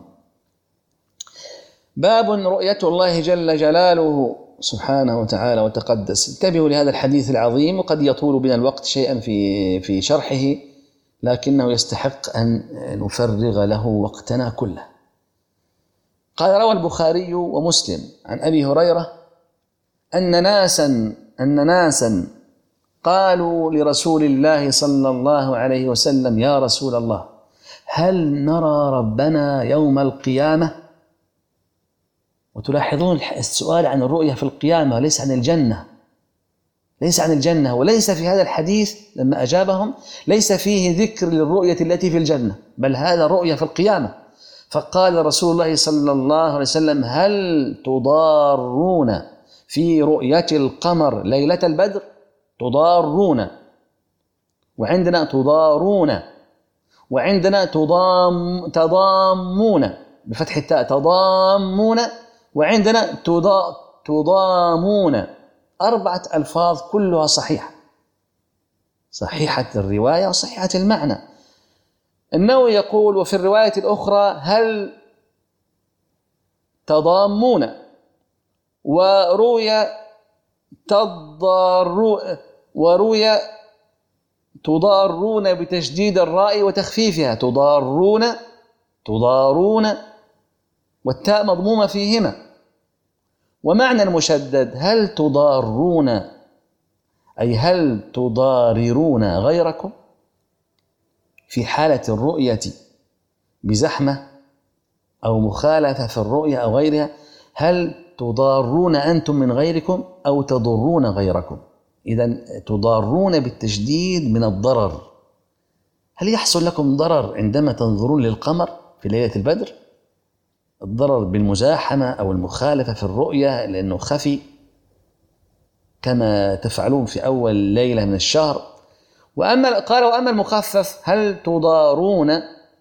باب رؤية الله جل جلاله سبحانه وتعالى وتقدس. انتبهوا لهذا الحديث العظيم، وقد يطول بنا الوقت شيئا في في شرحه، لكنه يستحق أن نفرغ له وقتنا كله. قال: روى البخاري ومسلم عن أبي هريرة أن ناسا أن ناسا قالوا لرسول الله صلى الله عليه وسلم: يا رسول الله، هل نرى ربنا يوم القيامة؟ وتلاحظون السؤال عن الرؤية في القيامة، ليس عن الجنة، ليس عن الجنة. وليس في هذا الحديث لما أجابهم ليس فيه ذكر للرؤية التي في الجنة، بل هذا رؤية في القيامة. فقال رسول الله صلى الله عليه وسلم: هل تضارون في رؤية القمر ليلة البدر؟ تضارون، وعندنا تضارون، وعندنا تضام تضامون بفتح التاء، تضامون، وعندنا تضا تضامون. أربعة ألفاظ كلها صحيحة، صحيحة الرواية وصحيحة المعنى. النووي يقول: وفي الرواية الأخرى هل تضامون، وروي تضارون، وروي تضارون بتشديد الراء وتخفيفها، تضارون تضارون، والتاء مضمومة فيهما. ومعنى المشدد هل تضارون، أي هل تضاررون غيركم في حالة الرؤية بزحمة أو مخالفة في الرؤية أو غيرها، هل تضارون أنتم من غيركم أو تضرون غيركم؟ إذن تضارون بالتشديد من الضرر. هل يحصل لكم ضرر عندما تنظرون للقمر في ليلة البدر؟ الضرر بالمزاحمة أو المخالفة في الرؤية لأنه خفي كما تفعلون في أول ليلة من الشهر. وأما قال: وأما المخفف هل تضارون،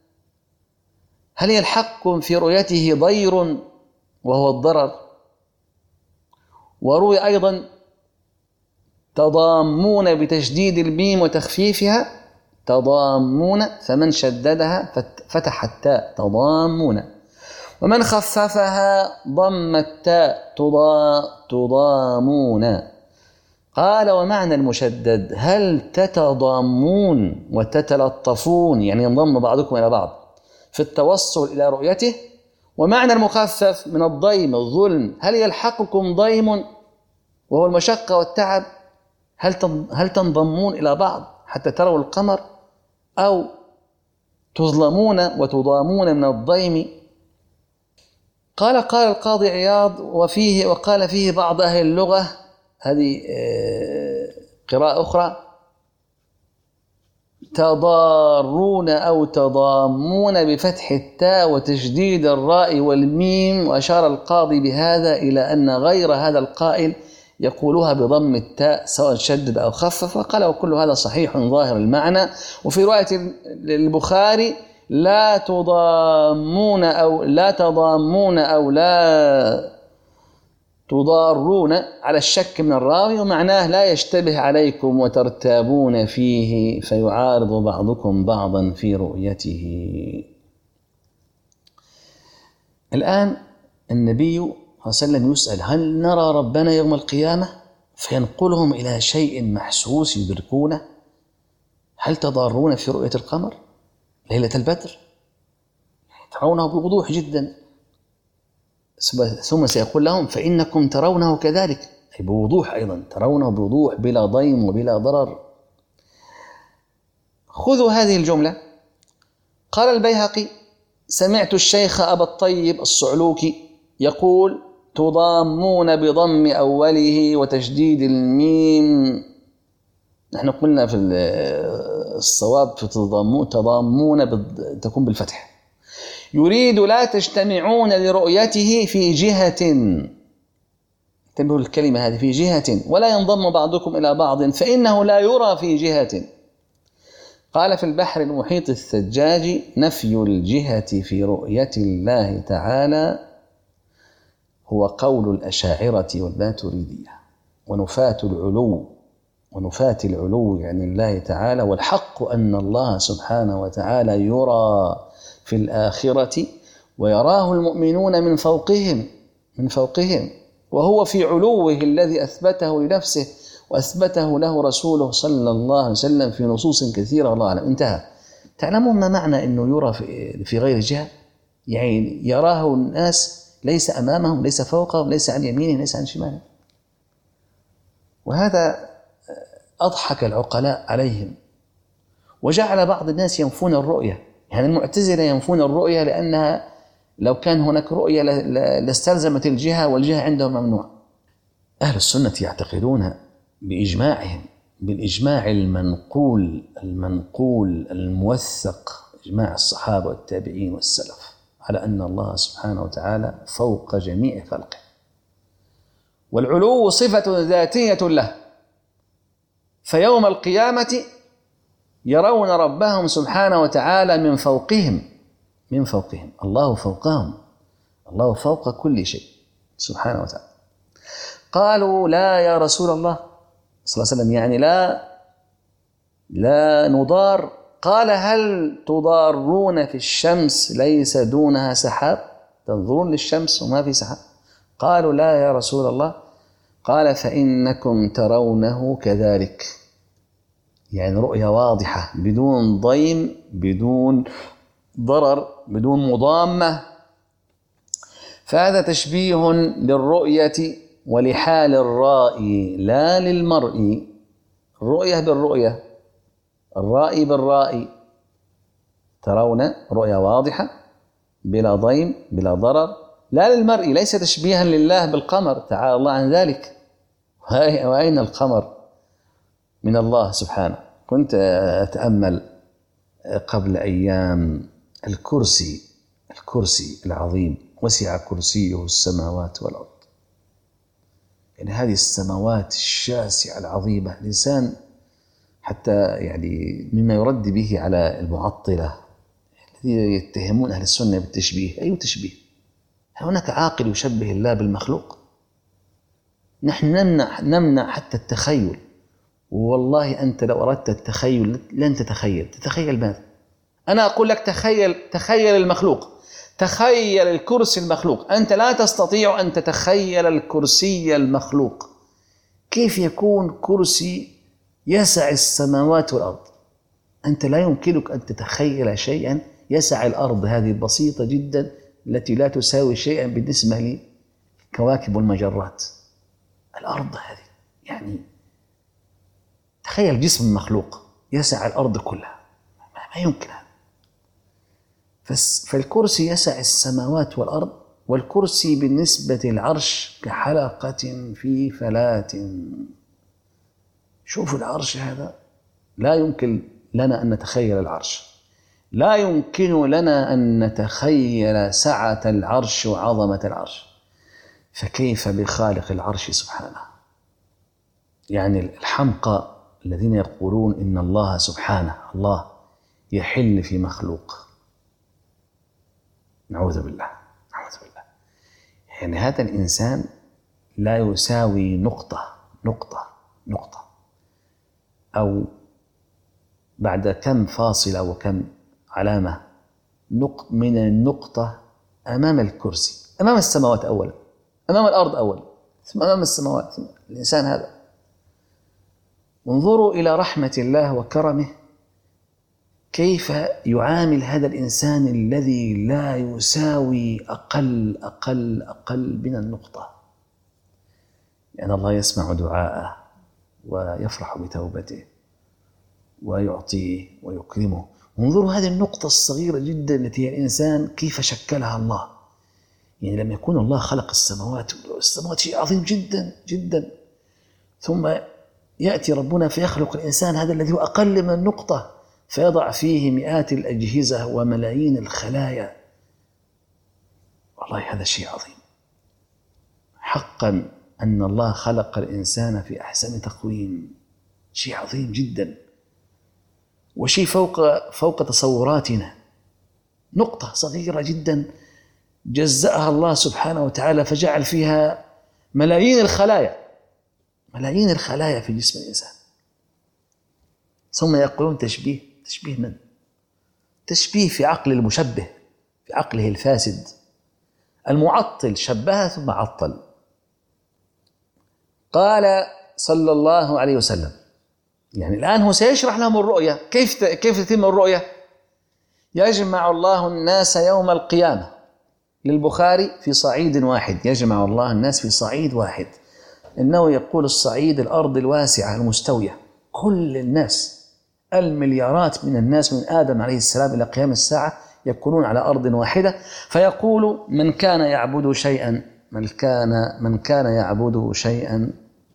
هل يلحقكم في رؤيته ضير وهو الضرر؟ وروي أيضا تضامون بتشديد الميم وتخفيفها، تضامون، فمن شددها فتح التاء تضامون، ومن خففها ضم التاء تضامون. قال: ومعنى المشدد هل تتضامون وتتلطفون، يعني ينضم بعضكم إلى بعض في التوصل إلى رؤيته. ومعنى المخفف من الضيم الظلم، هل يلحقكم ضيم وهو المشقة والتعب؟ هل هل تنضمون إلى بعض حتى تروا القمر، أو تظلمون وتضامون من الضيم؟ قال قال القاضي عياض: وفيه وقال فيه بعض أهل اللغة، هذه قراءة أخرى، تضارون أو تضامون بفتح التاء وتشديد الراء والميم. وأشار القاضي بهذا إلى أن غير هذا القائل يقولها بضم التاء سواء شدد أو خفف. وقال: وكل هذا صحيح ظاهر المعنى. وفي رواية البخاري: لا تضامون أو لا تضامون أو لا تضارون، على الشك من الراوي، ومعناه لا يشتبه عليكم وترتابون فيه فيعارض بعضكم بعضا في رؤيته. الآن النبي صلى الله عليه وسلم يسأل هل نرى ربنا يوم القيامة؟ فينقلهم إلى شيء محسوس يدركونه. هل تضارون في رؤية القمر ليلة البدر؟ ترونه بوضوح جدا، ثم سيقول لهم فإنكم ترونه كذلك، أي بوضوح أيضا، ترونه بوضوح بلا ضيم وبلا ضرر. خذوا هذه الجملة. قال البيهقي: سمعت الشيخ أبا الطيب الصعلوكي يقول: تضامون بضم أوله وتشديد الميم. نحن قلنا في الصواب في تضامون تضامون تكون بالفتح. يريد لا تجتمعون لرؤيته في جهة، انتبهوا الكلمة هذه، في جهة، ولا ينضم بعضكم إلى بعض فإنه لا يرى في جهة. قال في البحر المحيط الثجاج: نفي الجهة في رؤية الله تعالى هو قول الأشاعرة والماتريدية، ونفاة العلو ونفاة العلو عن الله تعالى. والحق أن الله سبحانه وتعالى يرى في الآخرة ويراه المؤمنون من فوقهم من فوقهم وهو في علوه الذي أثبته لنفسه وأثبته له رسوله صلى الله عليه وسلم في نصوص كثيرة، والله أعلم. انتهى. تعلمون ما معنى أنه يرى في غير جهة؟ يعني يراه الناس ليس أمامهم، ليس فوقهم، ليس عن يمينهم، ليس عن شمالهم. وهذا أضحك العقلاء عليهم، وجعل بعض الناس ينفون الرؤية. يعني المعتزلة ينفون الرؤية لأنها لو كان هناك رؤية لاستلزمت الجهة، والجهة عندهم ممنوع. أهل السنة يعتقدون بإجماعهم، بالإجماع المنقول المنقول الموثق، إجماع الصحابة والتابعين والسلف، على أن الله سبحانه وتعالى فوق جميع خلقه، والعلو صفة ذاتية له. فيوم القيامة يرون ربهم سبحانه وتعالى من فوقهم من فوقهم الله فوقهم، الله فوق كل شيء سبحانه وتعالى. قالوا: لا يا رسول الله صلى الله عليه وسلم، يعني لا لا نضار. قال: هل تضارون في الشمس ليس دونها سحاب؟ تنظرون للشمس وما في سحاب؟ قالوا: لا يا رسول الله. قال: فإنكم ترونه كذلك، يعني رؤية واضحة بدون ضيم، بدون ضرر، بدون مضامة. فهذا تشبيه للرؤية ولحال الرائي لا للمرء. الرؤية بالرؤية، الرائي بالرائي. ترون رؤية واضحة بلا ضيم بلا ضرر، لا للمرء، ليس تشبيها لله بالقمر، تعالى الله عن ذلك. وأين القمر من الله سبحانه؟ كنت أتأمل قبل أيام الكرسي الكرسي العظيم، وسع كرسيه السماوات والأرض. يعني هذه السماوات الشاسعة العظيمة، الإنسان حتى يعني مما يرد به على المعطلة الذين يتهمون أهل السنة بالتشبيه. أي تشبيه؟ هناك عاقل يشبه الله بالمخلوق؟ نحن نمنع نمنع حتى التخيل. والله أنت لو أردت التخيل لن تتخيل. تتخيل ماذا؟ أنا أقول لك تخيل تخيل المخلوق، تخيل الكرسي المخلوق. أنت لا تستطيع أن تتخيل الكرسي المخلوق. كيف يكون كرسي يسع السماوات والأرض؟ أنت لا يمكنك أن تتخيل شيئا يسع الأرض هذه البسيطة جدا التي لا تساوي شيئا بالنسبة للكواكب والمجرات. الأرض هذه، يعني تخيل جسم مخلوق يسع الأرض كلها، ما يمكن هذا. فالكرسي يسع السماوات والأرض، والكرسي بالنسبة للعرش كحلقة في فلاة. شوفوا العرش هذا، لا يمكن لنا أن نتخيل العرش، لا يمكن لنا أن نتخيل سعة العرش وعظمة العرش، فكيف بخالق العرش سبحانه؟ يعني الحمقى الذين يقولون إن الله سبحانه الله يحل في مخلوق، نعوذ بالله نعوذ بالله. يعني هذا الإنسان لا يساوي نقطة نقطة نقطة أو بعد كم فاصلة وكم علامة من النقطة أمام الكرسي، أمام السماوات أولا، أمام الأرض أولا، ثم أمام السماوات، ثم الإنسان هذا. انظروا إلى رحمة الله وكرمه كيف يعامل هذا الإنسان الذي لا يساوي أقل أقل أقل من النقطة. يعني الله يسمع دعاءه ويفرح بتوبته ويعطيه ويكرمه. انظروا هذه النقطة الصغيرة جدا التي هي الإنسان كيف شكلها الله. يعني لما يكون الله خلق السماوات، السماوات شيء عظيم جدا جدا، ثم يأتي ربنا فيخلق الإنسان هذا الذي هو أقل من النقطة، فيضع فيه مئات الأجهزة وملايين الخلايا. والله هذا شيء عظيم حقا، أن الله خلق الإنسان في أحسن تقويم، شيء عظيم جدا وشيء فوق فوق تصوراتنا. نقطة صغيرة جدا جزأها الله سبحانه وتعالى فجعل فيها ملايين الخلايا، ملايين الخلايا في جسم الإنسان. ثم يقولون تشبيه. تشبيه من؟ تشبيه في عقل المشبه، في عقله الفاسد المعطل، شبه ثم عطل. قال صلى الله عليه وسلم، يعني الآن هو سيشرح لهم الرؤية، كيف كيف تتم الرؤية. يجمع الله الناس يوم القيامة، للبخاري في صعيد واحد، يجمع الله الناس في صعيد واحد. إنه يقول الصعيد الأرض الواسعة المستوية، كل الناس المليارات من الناس من آدم عليه السلام إلى قيام الساعة يكونون على أرض واحدة. فيقول من كان يعبد شيئا من كان من كان يعبد شيئا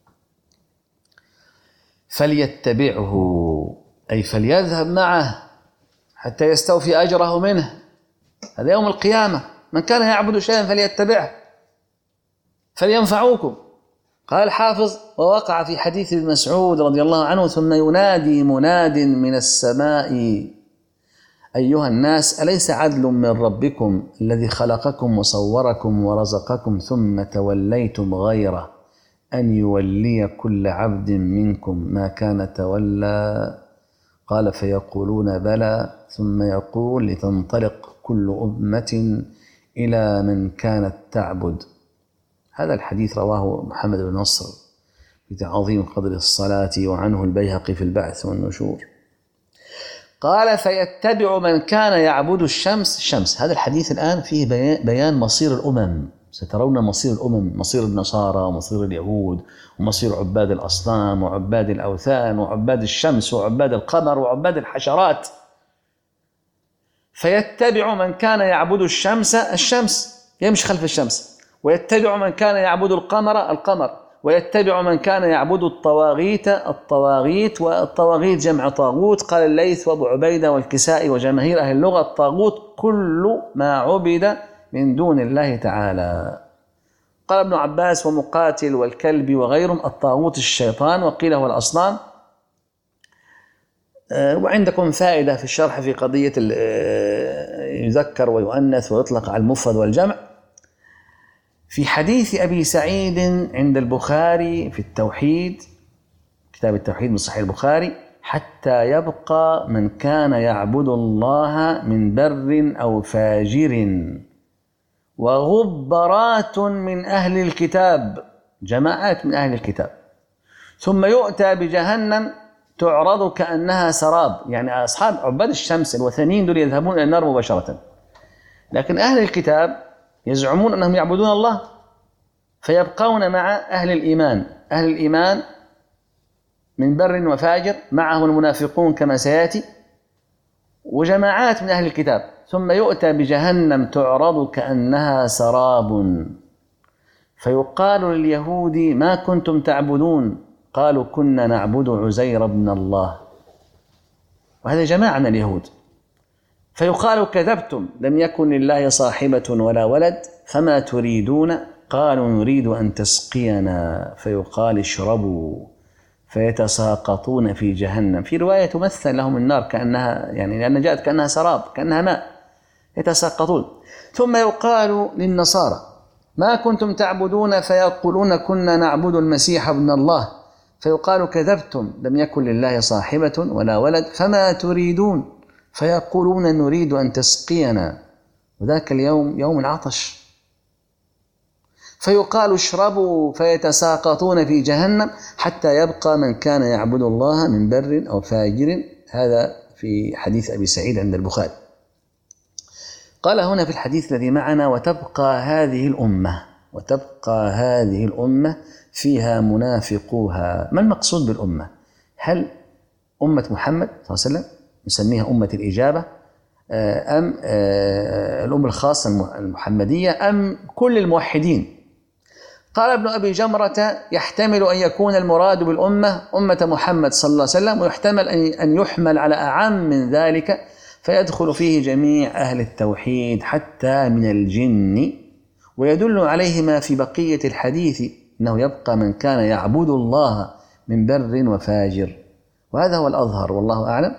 فليتبعه، أي فليذهب معه حتى يستوفي أجره منه. هذا يوم القيامة. من كان يعبد شيئا فليتبعه فلينفعوكم. قال الحافظ ووقع في حديث ابن مسعود رضي الله عنه ثم ينادي مناد من السماء أيها الناس أليس عدل من ربكم الذي خلقكم وصوركم ورزقكم ثم توليتم غيره أن يولي كل عبد منكم ما كان تولى. قال فيقولون بلى. ثم يقول لتنطلق كل أمة إلى من كانت تعبد. هذا الحديث رواه محمد بن نصر في تعظيم قدر الصلاة، وعنه البيهقي في البعث والنشور. قال فيتبع من كان يعبد الشمس. الشمس هذا الحديث الآن فيه بيان مصير الأمم. سترون مصير الأمم، مصير النصارى ومصير اليهود ومصير عباد الأصنام وعباد الأوثان وعباد الشمس وعباد القمر وعباد الحشرات. فيتبع من كان يعبد الشمس، الشمس يمشي خلف الشمس، ويتبع من كان يعبد القمر، القمر، ويتبع من كان يعبد الطواغيت، الطواغيت. والطواغيت جمع طاغوت. قال الليث وابو عبيدة والكسائي وجماهير أهل اللغة الطاغوت كل ما عبد من دون الله تعالى. قال ابن عباس ومقاتل والكلب وغيرهم الطاغوت الشيطان، وقيل هو الأصنام. وعندكم فائدة في الشرح في قضية يذكر ويؤنث ويطلق على المفرد والجمع. في حديث أبي سعيد عند البخاري في التوحيد، كتاب التوحيد من صحيح البخاري، حتى يبقى من كان يعبد الله من بر أو فاجر وغبرات من أهل الكتاب، جماعات من أهل الكتاب، ثم يؤتى بجهنم تعرض كأنها سراب. يعني أصحاب عباد الشمس الوثنيين دول يذهبون إلى النار مباشرة، لكن أهل الكتاب يزعمون أنهم يعبدون الله فيبقون مع أهل الإيمان. أهل الإيمان من بر وفاجر، معهم المنافقون كما سيأتي، وجماعات من أهل الكتاب. ثم يؤتى بجهنم تعرض كأنها سراب فيقال لليهود ما كنتم تعبدون؟ قالوا كنا نعبد عزير بن الله. وهذا جماعة من اليهود. فيقال كذبتم، لم يكن لله صاحبة ولا ولد، فما تريدون؟ قالوا نريد أن تسقينا. فيقال اشربوا فيتساقطون في جهنم. في رواية تمثل لهم النار كأنها، يعني لأن جاءت كأنها سراب، كأنها ماء، يتساقطون. ثم يقال للنصارى ما كنتم تعبدون؟ فيقولون كنا نعبد المسيح ابن الله. فيقال كذبتم، لم يكن لله صاحبة ولا ولد، فما تريدون؟ فيقولون نريد أن تسقينا. وذاك اليوم يوم العطش، فيقال اشربوا فيتساقطون في جهنم حتى يبقى من كان يعبد الله من بر أو فاجر. هذا في حديث أبي سعيد عند البخاري. قال هنا في الحديث الذي معنا: وتبقى هذه الأمة وتبقى هذه الأمة فيها منافقوها. ما المقصود بالأمة؟ هل أمة محمد صلى الله عليه وسلم نسميها أمة الإجابة، أم الأمة الخاصة المحمدية، أم كل الموحدين؟ قال ابن أبي جمرة: يحتمل أن يكون المراد بالأمة أمة محمد صلى الله عليه وسلم، ويحتمل أن يحمل على أعم من ذلك، فيدخل فيه جميع أهل التوحيد حتى من الجن. ويدل عليه ما في بقية الحديث أنه يبقى من كان يعبد الله من بر وفاجر، وهذا هو الأظهر والله أعلم.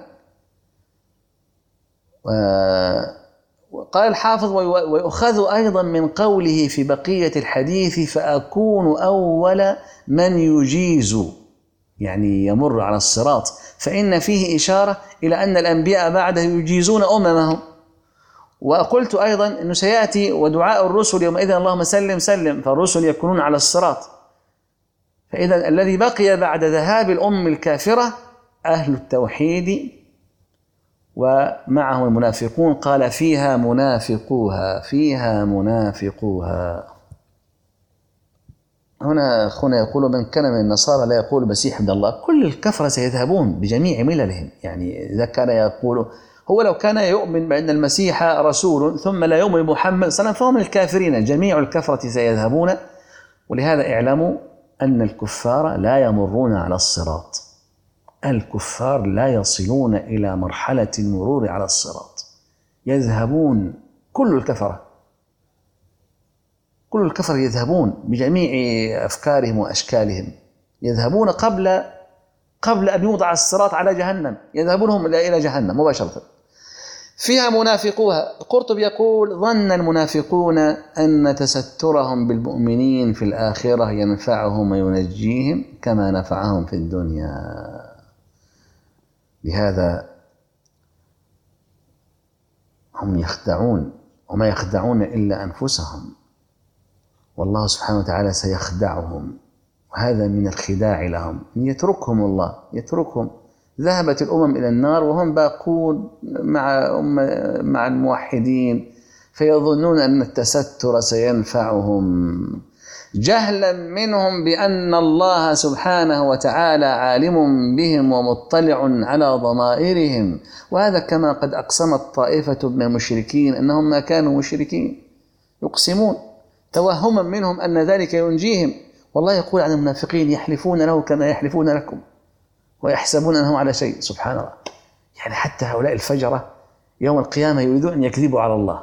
وقال الحافظ: ويؤخذ أيضا من قوله في بقية الحديث: فأكون أول من يجيز، يعني يمر على الصراط، فإن فيه إشارة إلى أن الأنبياء بعده يجيزون أممهم. وقلت أيضا أنه سيأتي ودعاء الرسل يومئذ اللهم سلم سلم، فالرسل يكونون على الصراط. فإذا الذي بقي بعد ذهاب الأم الكافرة أهل التوحيد ومعهم المنافقون. قال: فيها منافقوها فيها منافقوها. هنا أخونا يقول: من كان من النصارى لا يقول مسيح ابن الله. كل الكفرة سيذهبون بجميع مللهم. يعني إذا كان يقول هو لو كان يؤمن بأن المسيح رسول ثم لا يؤمن بمحمد صلى الله عليه وسلم فهو من الكافرين. جميع الكفرة سيذهبون. ولهذا اعلموا أن الكفار لا يمرون على الصراط. الكفار لا يصلون إلى مرحلة المرور على الصراط، يذهبون كل الكفرة كل الكفر يذهبون بجميع أفكارهم وأشكالهم، يذهبون قبل قبل أن يوضع الصراط على جهنم، يذهبونهم إلى جهنم مباشرة. فيها منافقوها. القرطبي يقول: ظن المنافقون أن تسترهم بالمؤمنين في الآخرة ينفعهم وينجيهم كما نفعهم في الدنيا. لهذا هم يخدعون، وما يخدعون إلا أنفسهم، والله سبحانه وتعالى سيخدعهم، وهذا من الخداع لهم. يتركهم الله، يتركهم. ذهبت الأمم إلى النار وهم باقون مع مع الموحدين، فيظنون أن التستر سينفعهم، جهلا منهم بأن الله سبحانه وتعالى عالم بهم ومطلع على ضمائرهم. وهذا كما قد أقسمت طائفة من المشركين أنهم ما كانوا مشركين، يقسمون توهما منهم أن ذلك ينجيهم. والله يقول عن المنافقين: يحلفون له كما يحلفون لكم ويحسبون أنهم على شيء. سبحان الله. يعني حتى هؤلاء الفجرة يوم القيامة يريدون أن يكذبوا على الله.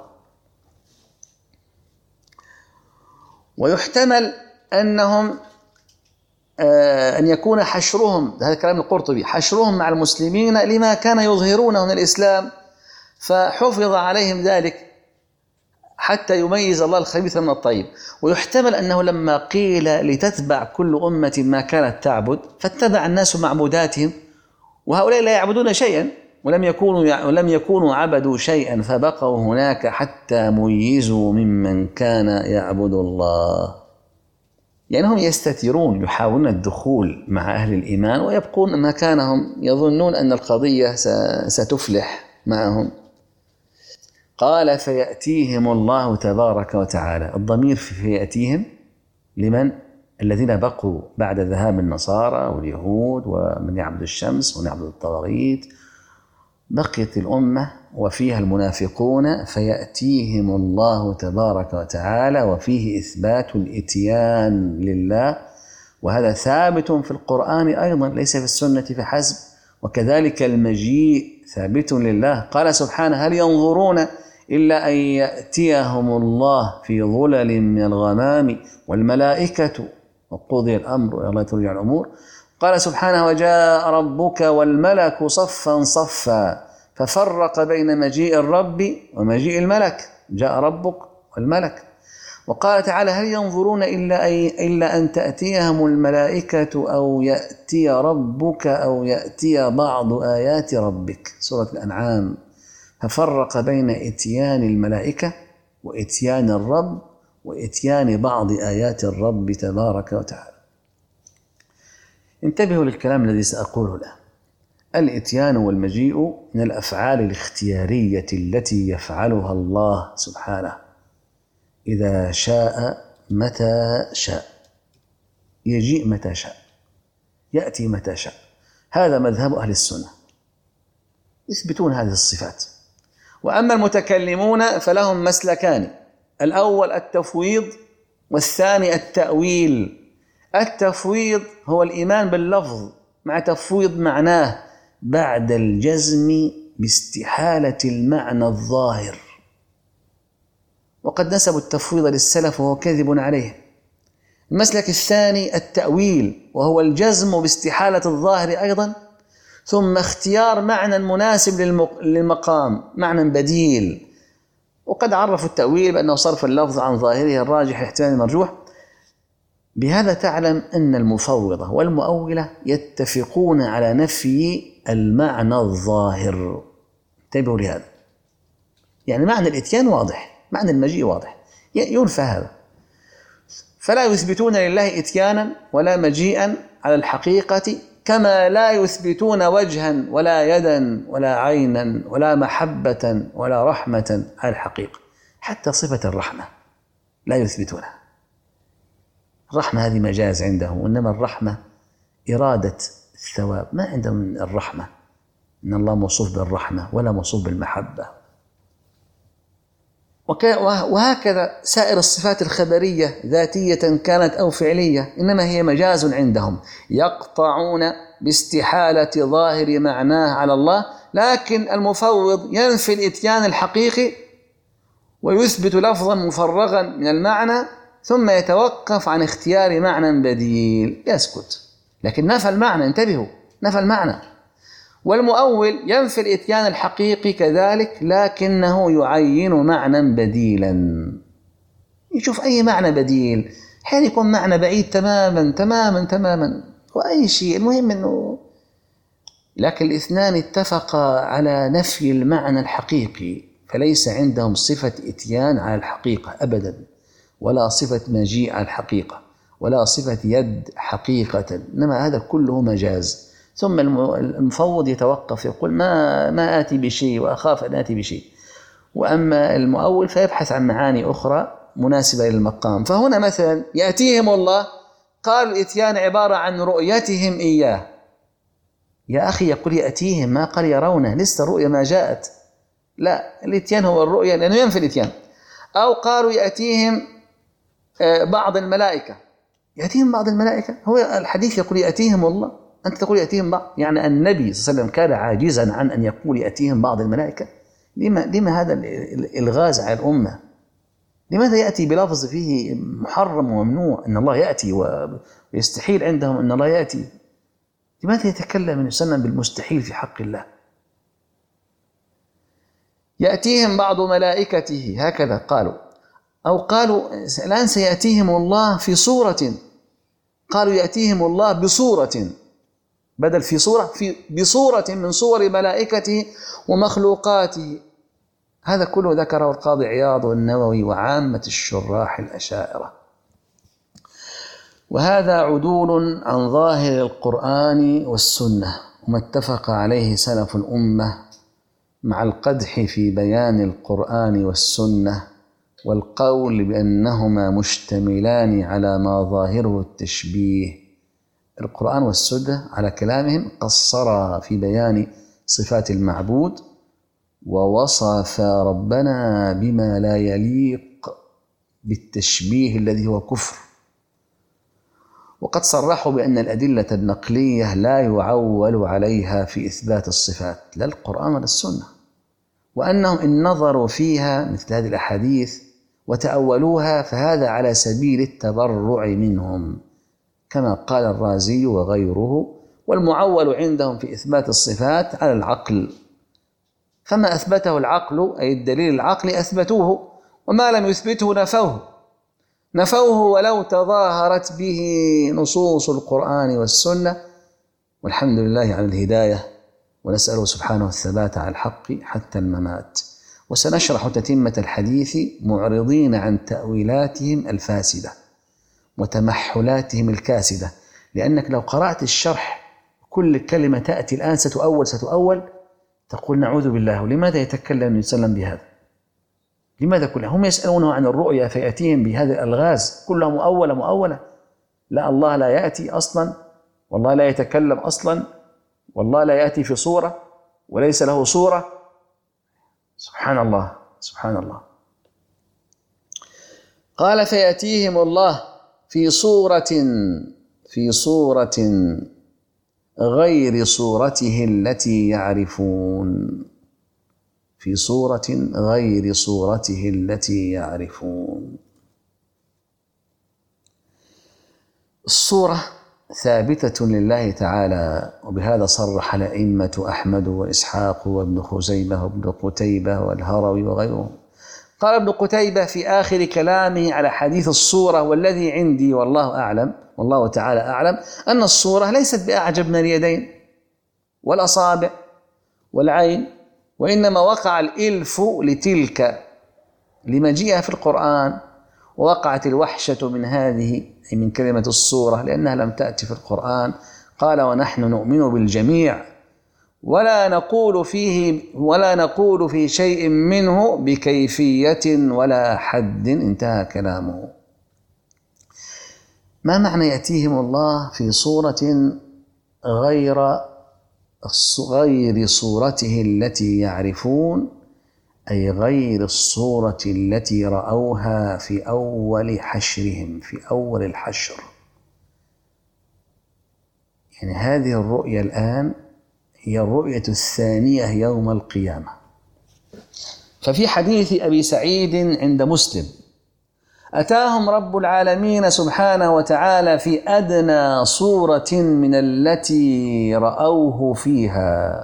ويحتمل أنهم آه أن يكون حشرهم، هذا كلام القرطبي، حشرهم مع المسلمين لما كان يظهرونه من الإسلام، فحفظ عليهم ذلك حتى يميز الله الخبيث من الطيب. ويحتمل أنه لما قيل لتتبع كل أمة ما كانت تعبد فاتبع الناس معبوداتهم، وهؤلاء لا يعبدون شيئا ولم يكونوا ولم يكونوا عبدوا شيئا، فبقوا هناك حتى ميزوا ممن كان يعبد الله. يعني هم يستترون، يحاولون الدخول مع أهل الإيمان ويبقون مكانهم، يظنون أن القضية ستفلح معهم. قال: فيأتيهم الله تبارك وتعالى. الضمير في يأتيهم لمن؟ الذين بقوا بعد ذهاب النصارى واليهود ومن يعبد الشمس ومن يعبد الطواغيت، بقيت الأمة وفيها المنافقون. فيأتيهم الله تبارك وتعالى، وفيه إثبات الإتيان لله، وهذا ثابت في القرآن أيضا ليس في السنة فحسب. وكذلك المجيء ثابت لله. قال سبحانه: هل ينظرون إلا أن يأتيهم الله في ظلل من الغمام والملائكة وقضي الأمر وإلى الله ترجع الأمور. قال سبحانه: وجاء ربك والملك صفا صفا ففرق بين مجيء الرب ومجيء الملك. جاء ربك والملك. وقال تعالى: هل ينظرون إلا, أي إلا أن تأتيهم الملائكة أو يأتي ربك أو يأتي بعض آيات ربك. سورة الأنعام. ففرق بين إتيان الملائكة وإتيان الرب وإتيان بعض آيات الرب تبارك وتعالى. انتبهوا للكلام الذي سأقوله الآن. الإتيان والمجيء من الأفعال الاختيارية التي يفعلها الله سبحانه إذا شاء متى شاء، يجيء متى شاء، يأتي متى شاء. هذا مذهب أهل السنة، يثبتون هذه الصفات. وأما المتكلمون فلهم مسلكان: الأول التفويض، والثاني التأويل. التفويض هو الإيمان باللفظ مع تفويض معناه بعد الجزم باستحالة المعنى الظاهر، وقد نسبوا التفويض للسلف وهو كذب عليه. المسلك الثاني التأويل، وهو الجزم باستحالة الظاهر أيضا، ثم اختيار معنى مناسب للمقام، معنى بديل. وقد عرفوا التأويل بأنه صرف اللفظ عن ظاهره الراجح احتمال المرجوح. بهذا تعلم أن المفوضة والمؤولة يتفقون على نفي المعنى الظاهر. انتبهوا لهذا، يعني معنى الإتيان واضح، معنى المجيء واضح، ينفى هذا. فلا يثبتون لله إتيانا ولا مجيئا على الحقيقة، كما لا يثبتون وجها ولا يدا ولا عينا ولا محبة ولا رحمة على الحقيقة. حتى صفة الرحمة لا يثبتونها. الرحمة هذه مجاز عندهم، وإنما الرحمة إرادة الثواب. ما عندهم الرحمة إن الله موصوف بالرحمة ولا موصوف بالمحبة. وهكذا سائر الصفات الخبرية ذاتية كانت أو فعلية، إنما هي مجاز عندهم، يقطعون باستحالة ظاهر معناه على الله. لكن المفوض ينفي الإتيان الحقيقي ويثبت لفظا مفرغا من المعنى، ثم يتوقف عن اختيار معنى بديل، يسكت، لكن نفى المعنى. انتبهوا، نفى المعنى. والمؤول ينفي الإتيان الحقيقي كذلك، لكنه يعين معنى بديلا، يشوف أي معنى بديل، حين يكون معنى بعيد تماما تماما تماما وأي شيء، المهم أنه. لكن الاثنان اتفقا على نفي المعنى الحقيقي، فليس عندهم صفة إتيان على الحقيقة أبدا، ولا صفة مجيء على الحقيقة، ولا صفة يد حقيقة، إنما هذا كله مجاز. ثم المفوض يتوقف، يقول ما ما آتي بشيء وأخاف أن آتي بشيء. وأما المؤول فيبحث عن معاني أخرى مناسبة للمقام. فهنا مثلا يأتيهم الله، قال الإتيان عبارة عن رؤيتهم إياه. يا أخي، يقول يأتيهم، ما قال يرونه، لسه الرؤية ما جاءت. لا، الإتيان هو الرؤية لأنه ينفي الإتيان. أو قالوا يأتيهم بعض الملائكة، يأتيهم بعض الملائكة. هو الحديث يقول يأتيهم الله، أنت تقول يأتيهم بعض، يعني النبي صلى الله عليه وسلم كان عاجزا عن أن يقول يأتيهم بعض الملائكة. لما, لما هذا الإلغاز على الأمة؟ لماذا يأتي بلفظ فيه محرم وممنوع أن الله يأتي، ويستحيل عندهم أن الله يأتي؟ لماذا يتكلم من سنة بالمستحيل في حق الله؟ يأتيهم بعض ملائكته، هكذا قالوا. أو قالوا الآن سيأتيهم الله في صورة، قالوا يأتيهم الله بصورة، بدل في صورة، في بصورة من صور ملائكته ومخلوقاته. هذا كله ذكره القاضي عياض والنووي وعامة الشراح الأشاعرة. وهذا عدول عن ظاهر القرآن والسنة، وما اتفق عليه سلف الأمة، مع القدح في بيان القرآن والسنة والقول بأنهما مشتملان على ما ظاهره التشبيه. القرآن والسنة على كلامهم قصرا في بيان صفات المعبود، ووصف ربنا بما لا يليق بالتشبيه الذي هو كفر. وقد صرحوا بأن الأدلة النقلية لا يعول عليها في إثبات الصفات، لا القرآن ولا السنة، وأنهم إن نظروا فيها مثل هذه الأحاديث وتأولوها فهذا على سبيل التبرع منهم، كما قال الرازي وغيره. والمعول عندهم في إثبات الصفات على العقل، فما أثبته العقل أي الدليل العقلي أثبتوه، وما لم يثبته نفوه نفوه ولو تظاهرت به نصوص القرآن والسنة. والحمد لله على الهداية، ونسأله سبحانه الثبات على الحق حتى الممات. وسنشرح تتمة الحديث معرضين عن تأويلاتهم الفاسدة وتمحلاتهم الكاسدة، لأنك لو قرأت الشرح كل كلمة تأتي الآن ستؤول ستؤول تقول نعوذ بالله، ولماذا يتكلم النبي صلى الله عليه وسلم بهذا؟ لماذا كلهم هم يسألونه عن الرؤيا فيأتيهم بهذه الألغاز كلها مؤولة مؤولة؟ لا، الله لا يأتي أصلا، والله لا يتكلم أصلا، والله لا يأتي في صورة وليس له صورة. سبحان الله سبحان الله. قال فيأتيهم الله في صورة في صورة غير صورته التي يعرفون، في صورة غير صورته التي يعرفون. الصورة ثابتة لله تعالى، وبهذا صرح الأئمة أحمد وإسحاق وابن خزيمة وابن قتيبة والهروي وغيرهم. قال ابن قتيبة في آخر كلامه على حديث الصورة: والذي عندي والله أعلم والله تعالى أعلم أن الصورة ليست بأعجب من اليدين والأصابع والعين، وإنما وقع الإلف لتلك لمجيئها في القرآن، ووقعت الوحشة من هذه من كلمة الصورة لأنها لم تأتي في القرآن. قال ونحن نؤمن بالجميع ولا نقول فيه ولا نقول في شيء منه بكيفية ولا حد. انتهى كلامه. ما معنى يأتيهم الله في صورة غير غير صورته التي يعرفون؟ أي غير الصورة التي رأوها في أول حشرهم، في أول الحشر. يعني هذه الرؤية الآن هي الرؤية الثانية يوم القيامة. ففي حديث أبي سعيد عند مسلم: أتاهم رب العالمين سبحانه وتعالى في أدنى صورة من التي رأوه فيها.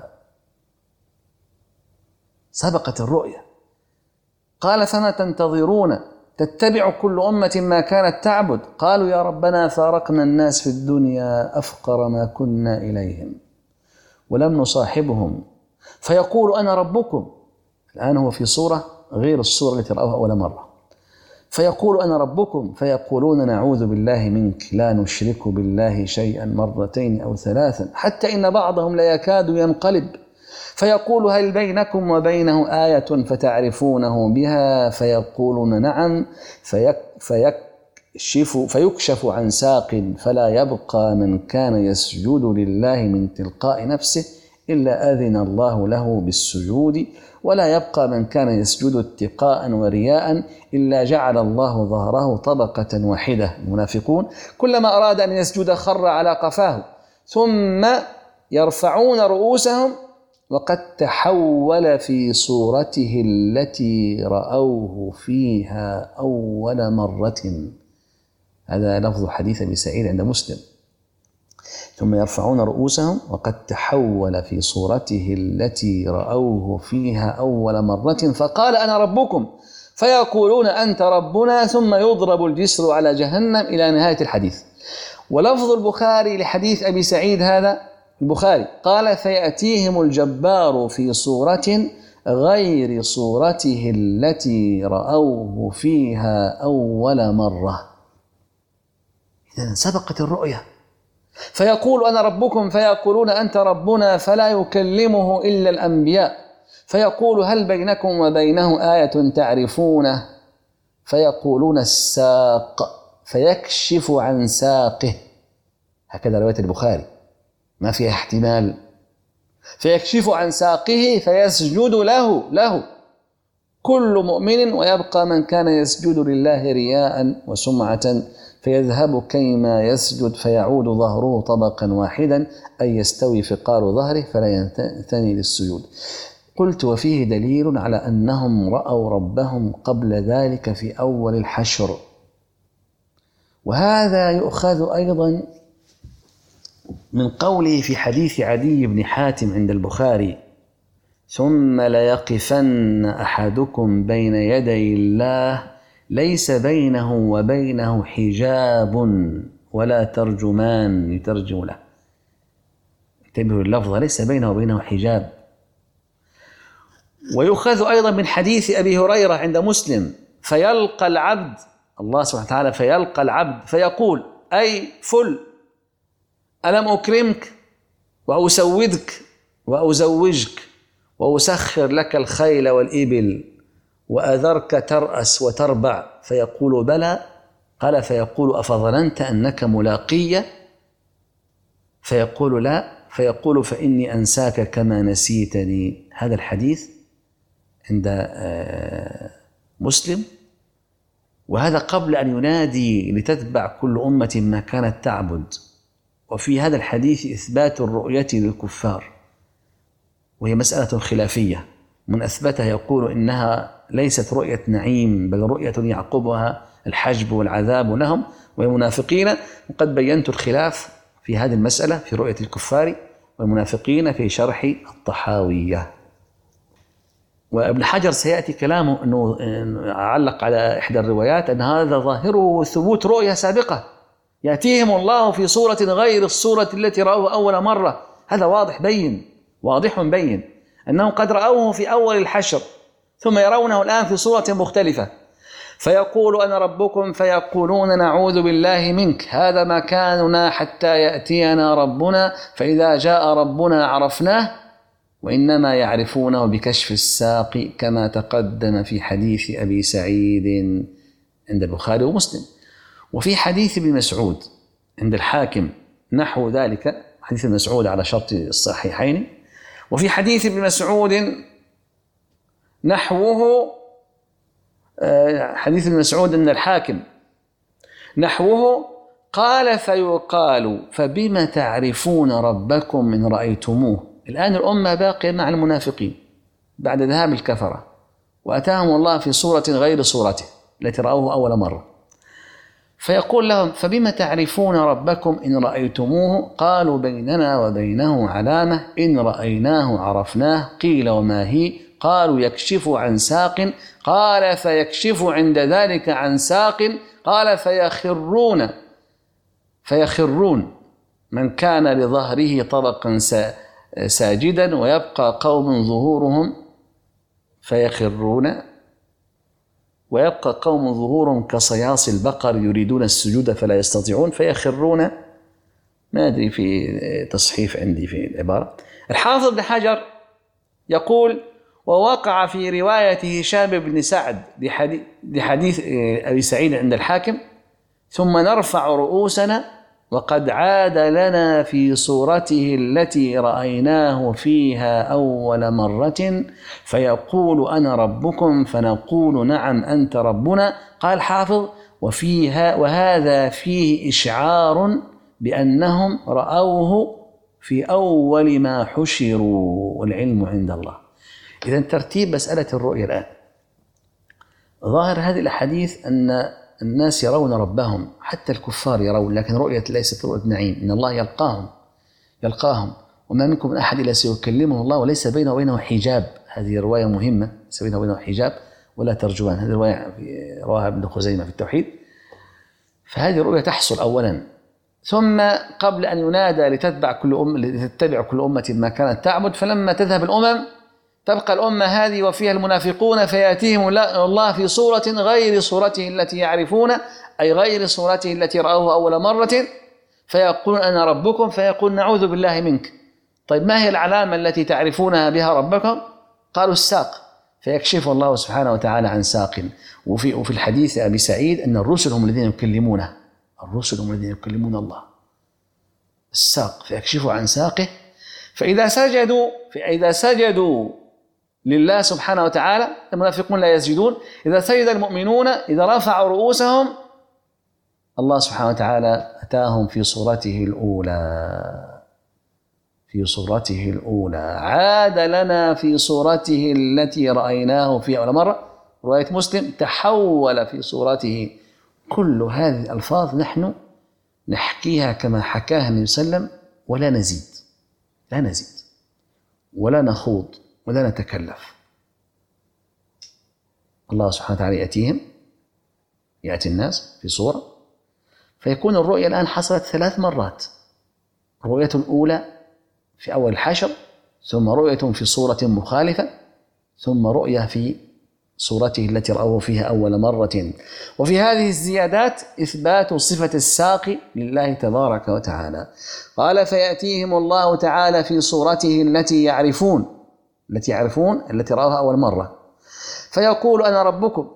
سبقت الرؤية. قال فما تنتظرون؟ تتبع كل أمة ما كانت تعبد. قالوا يا ربنا فارقنا الناس في الدنيا أفقر ما كنا إليهم ولم نصاحبهم، فيقول أنا ربكم. الآن هو في صورة غير الصورة التي رأوها أول مرة. فيقول أنا ربكم فيقولون نعوذ بالله منك، لا نشرك بالله شيئا مرتين أو ثلاثا، حتى إن بعضهم لا يكاد ينقلب. فيقول هل بينكم وبينه آية فتعرفونه بها؟ فيقولون نعم. فيك فيكشف, فيكشف عن ساق فلا يبقى من كان يسجد لله من تلقاء نفسه إلا أذن الله له بالسجود، ولا يبقى من كان يسجد اتقاء ورياء إلا جعل الله ظهره طبقة واحدة. المنافقون كلما أراد أن يسجد خر على قفاه، ثم يرفعون رؤوسهم وقد تحول في صورته التي رأوه فيها أول مرة. هذا لفظ حديث أبي سعيد عند مسلم. ثم يرفعون رؤوسهم وقد تحول في صورته التي رأوه فيها أول مرة، فقال أنا ربكم، فيقولون أنت ربنا، ثم يضرب الجسر على جهنم إلى نهاية الحديث. ولفظ البخاري لحديث أبي سعيد هذا البخاري قال فيأتيهم الجبار في صورة غير صورته التي رأوه فيها أول مرة. إذن سبقت الرؤية. فيقول أنا ربكم فيقولون أنت ربنا، فلا يكلمه إلا الأنبياء. فيقول هل بينكم وبينه آية تعرفونه؟ فيقولون الساق، فيكشف عن ساقه. هكذا رواية البخاري ما فيها احتمال. فيكشف عن ساقه فيسجد له له كل مؤمن، ويبقى من كان يسجد لله رياء وسمعة، فيذهب كيما يسجد فيعود ظهره طبقا واحدا، أي يستوي فقار ظهره فلا ينثني للسجود. قلت وفيه دليل على أنهم رأوا ربهم قبل ذلك في أول الحشر. وهذا يؤخذ أيضا من قوله في حديث عدي بن حاتم عند البخاري: ثم ليقفن أحدكم بين يدي الله ليس بينه وبينه حجاب ولا ترجمان يترجم له. انتبهوا اللفظ، ليس بينه وبينه حجاب. ويؤخذ أيضا من حديث أبي هريرة عند مسلم: فيلقى العبد الله سبحانه وتعالى فيلقى العبد فيقول أي فل ألم أكرمك وأسودك وأزوجك وأسخر لك الخيل والإبل وأذرك ترأس وتربع؟ فيقول بلى. قال: فيقول: أفظننت أنك ملاقي؟ فيقول: لا. فيقول: فإني أنساك كما نسيتني. هذا الحديث عند مسلم، وهذا قبل أن ينادي لتتبع كل أمة ما كانت تعبد. وفي هذا الحديث إثبات الرؤية للكفار، وهي مسألة خلافية. من أثبتها يقول إنها ليست رؤية نعيم، بل رؤية يعقبها الحجب والعذاب لهم والمنافقين. وقد بينت الخلاف في هذه المسألة في رؤية الكفار والمنافقين في شرح الطحاوية. وابن حجر سيأتي كلامه أنه علق على إحدى الروايات أن هذا ظاهره ثبوت رؤية سابقة، يأتيهم الله في صورة غير الصورة التي رأوه أول مرة. هذا واضح بين واضح بين أنهم قد رأوه في أول الحشر ثم يرونه الآن في صورة مختلفة. فيقول: أنا ربكم، فيقولون: نعوذ بالله منك، هذا مكاننا حتى يأتينا ربنا، فإذا جاء ربنا عرفناه، وإنما يعرفونه بكشف الساق، كما تقدم في حديث أبي سعيد عند البخاري ومسلم. وفي حديث ابن مسعود عند الحاكم نحو ذلك، حديث ابن مسعود على شرط الصحيحين. وفي حديث ابن مسعود نحوه، حديث ابن مسعود عند الحاكم نحوه، قال: فيقال: فبما تعرفون ربكم إن رأيتموه. الآن الأمة باقية مع المنافقين بعد ذهاب الكفرة، وأتاهم الله في صورة غير صورته التي رأوه أول مرة. فيقول لهم: فبما تعرفون ربكم إن رأيتموه؟ قالوا: بيننا وبينه علامة، إن رأيناه عرفناه. قيل: وما هي؟ قالوا: يكشف عن ساق. قال: فيكشف عند ذلك عن ساق. قال: فيخرون فيخرون من كان لظهره طبقا ساجدا، ويبقى قوم ظهورهم فيخرون ويبقى قوم ظهورهم كصياص البقر يريدون السجود فلا يستطيعون. فيخرون، ما أدري في تصحيف عندي في العبارة. الحافظ ابن حجر يقول: ووقع في رواية هشام بن سعد لحديث أبي سعيد عند الحاكم: ثم نرفع رؤوسنا وقد عاد لنا في صورته التي رأيناه فيها أول مرة، فيقول: أنا ربكم، فنقول: نعم أنت ربنا. قال حافظ: وفيها وهذا فيه إشعار بأنهم رأوه في أول ما حشروا، والعلم عند الله. إذن ترتيب مسألة الرؤية الآن: ظاهر هذه الأحاديث أن الناس يرون ربهم، حتى الكفار يرون، لكن رؤية ليست رؤية نعيم. إن الله يلقاهم يلقاهم وما منكم من أحد إلا سيكلمه الله وليس بينه وبينه حجاب. هذه رواية مهمة، ليس بينه وبينه حجاب ولا ترجمان. هذه رواية رواها ابن خزيمة في التوحيد. فهذه الرؤية تحصل أولا، ثم قبل أن ينادى لتتبع كل أمة لتتبع كل أمة ما كانت تعبد. فلما تذهب الأمم تبقى الأمة هذه وفيها المنافقون، فيأتيهم الله في صورة غير صورته التي يعرفون، أي غير صورته التي رأوه أول مرة، فيقول: أنا ربكم، فيقول: نعوذ بالله منك. طيب ما هي العلامة التي تعرفونها بها ربكم؟ قالوا: الساق. فيكشف الله سبحانه وتعالى عن ساق. وفي, وفي الحديث أبي سعيد أن الرسل هم الذين يكلمونه، الرسل هم الذين يكلمون الله. الساق، فيكشف عن ساقه. فإذا سجدوا فإذا سجدوا لله سبحانه وتعالى، المنافقون لا يسجدون. إذا سجد المؤمنون، إذا رفعوا رؤوسهم، الله سبحانه وتعالى أتاهم في صورته الأولى في صورته الأولى عاد لنا في صورته التي رأيناه في أول مرة. رواية مسلم: تحول في صورته. كل هذه الألفاظ نحن نحكيها كما حكاها النبي صلى الله عليه وسلم، ولا نزيد لا نزيد ولا نخوض ولا نتكلف. الله سبحانه وتعالى يأتيهم يأتي الناس في صورة، فيكون الرؤية الآن حصلت ثلاث مرات: رؤية الأولى في أول الحشر، ثم رؤية في صورة مخالفة، ثم رؤية في صورته التي رأوه فيها أول مرة. وفي هذه الزيادات إثبات صفة الساقي لله تبارك وتعالى. قال فيأتيهم الله تعالى في صورته التي يعرفون التي يعرفون التي رأوها أول مرة، فيقول أنا ربكم،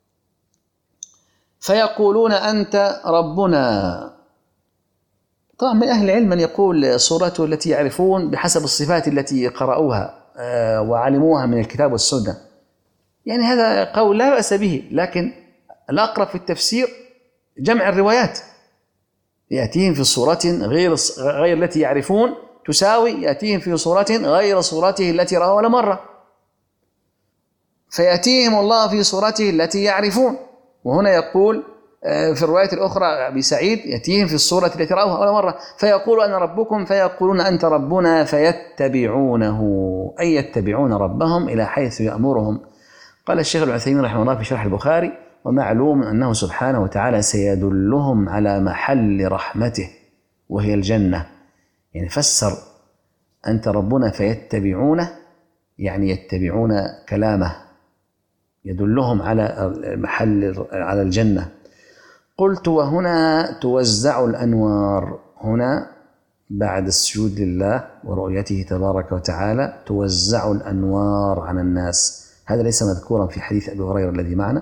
فيقولون أنت ربنا. طبعا من أهل العلم من يقول صورته التي يعرفون بحسب الصفات التي قرأوها وعلموها من الكتاب والسنة، يعني هذا قول لا بأس به، لكن الأقرب في التفسير جمع الروايات. يأتيهم في صورة غير غير التي يعرفون تساوي يأتيهم في صورة غير صورته التي رأوها ولا مرة. فيأتيهم الله في صورته التي يعرفون، وهنا يقول في الرواية الأخرى أبي سعيد يأتيهم في الصورة التي رأوها أول مرة، فيقول أنا ربكم، فيقولون أنت ربنا، فيتبعونه أي يتبعون ربهم إلى حيث يأمرهم. قال الشيخ العثيمين رحمه الله في شرح البخاري ومعلوم أنه سبحانه وتعالى سيدلهم على محل رحمته وهي الجنة. يعني فسر أنت ربنا فيتبعونه، يعني يتبعون كلامه، يدلهم على محل على الجنة. قلت وهنا توزع الأنوار، هنا بعد السجود لله ورؤيته تبارك وتعالى توزع الأنوار على الناس. هذا ليس مذكورا في حديث أبي هريرة الذي معنا،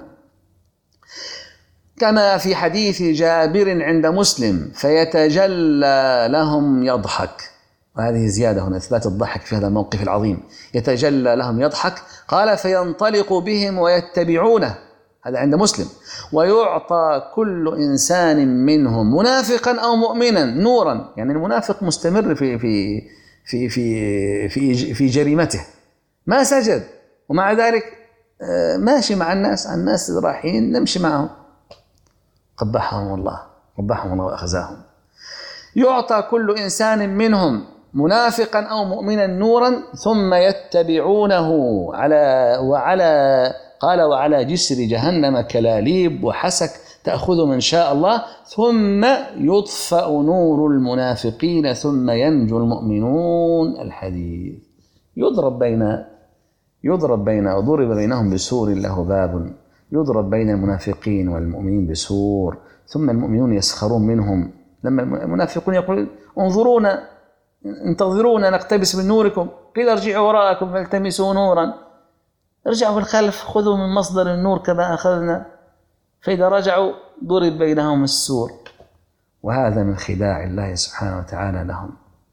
كما في حديث جابر عند مسلم فيتجلى لهم يضحك، وهذه زيادة هنا إثبات الضحك في هذا الموقف العظيم. يتجلى لهم يضحك، قال فينطلق بهم ويتبعونه، هذا عند مسلم، ويعطى كل إنسان منهم منافقا أو مؤمنا نورا. يعني المنافق مستمر في في في في في, في جريمته، ما سجد ومع ذلك ماشي مع الناس، الناس رايحين نمشي معهم، قبحهم الله قبحهم الله وأخزاهم. يعطى كل إنسان منهم منافقا أو مؤمنا نورا ثم يتبعونه على وعلى قال وعلى جسر جهنم كلاليب وحسك تأخذ من شاء الله، ثم يطفأ نور المنافقين ثم ينجو المؤمنون. الحديث يضرب بين يضرب بين وضرب بينهم بسور له باب، يضرب بين المنافقين والمؤمنين بسور، ثم المؤمنون يسخرون منهم. لما المنافقون يقول انظرونا انتظرونا نقتبس من نوركم، قيل ارجعوا وراءكم فالتمسوا نورا، ارجعوا في الخلف خذوا من مصدر النور كما أخذنا، فإذا رجعوا ضرب بينهم السور. وهذا من خداع الله سبحانه وتعالى لهم.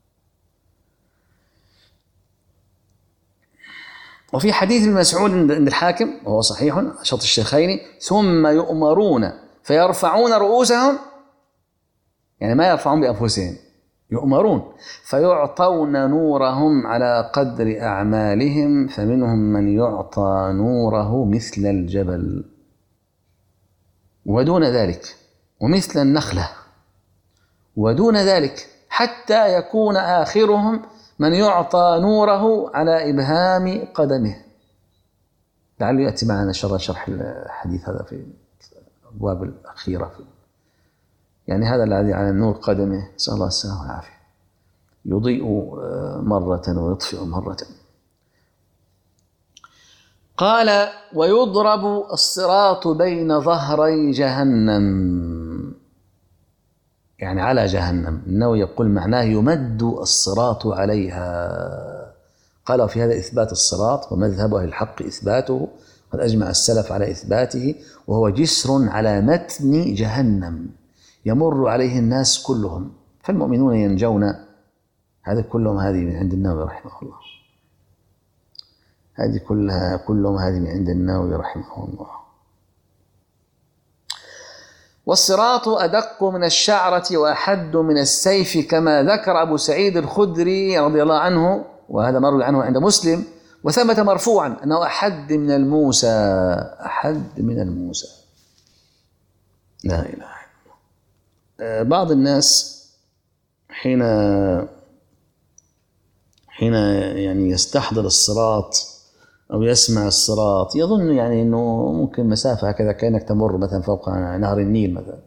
وفي حديث ابن مسعود عند الحاكم وهو صحيح شرط الشيخين ثم يؤمرون فيرفعون رؤوسهم، يعني ما يرفعون بأنفسهم، يؤمرون فيعطون نورهم على قدر أعمالهم، فمنهم من يعطى نوره مثل الجبل ودون ذلك، ومثل النخلة ودون ذلك، حتى يكون آخرهم من يعطى نوره على إبهام قدمه. لعله يأتي معنا شرح شرح الحديث هذا في الأبواب الأخيرة في يعني هذا الذي على نور قدمه نسأل الله السلامة والعافية، يضيء مرة ويطفئ مرة. قال ويضرب الصراط بين ظهري جهنم، يعني على جهنم. النووي يقول معناه يمد الصراط عليها. قال في هذا إثبات الصراط، ومذهب أهل الحق إثباته، قد أجمع السلف على إثباته، وهو جسر على متن جهنم يمر عليه الناس كلهم، فالمؤمنون ينجون. هذا كلهم هذه من عند النووي رحمه الله، هذه كلها كلهم هذه من عند النووي رحمه الله. والصراط أدق من الشعرة وأحد من السيف، كما ذكر أبو سعيد الخدري رضي الله عنه، وهذا مروي عنه عند مسلم، وثبت مرفوعا أنه أحد من الموسى، أحد من الموسى. لا إله إلا الله. بعض الناس حين حين يعني يستحضر الصراط أو يسمع الصراط يظن يعني أنه ممكن مسافة هكذا كأنك تمر مثلا فوق نهر النيل مثلا.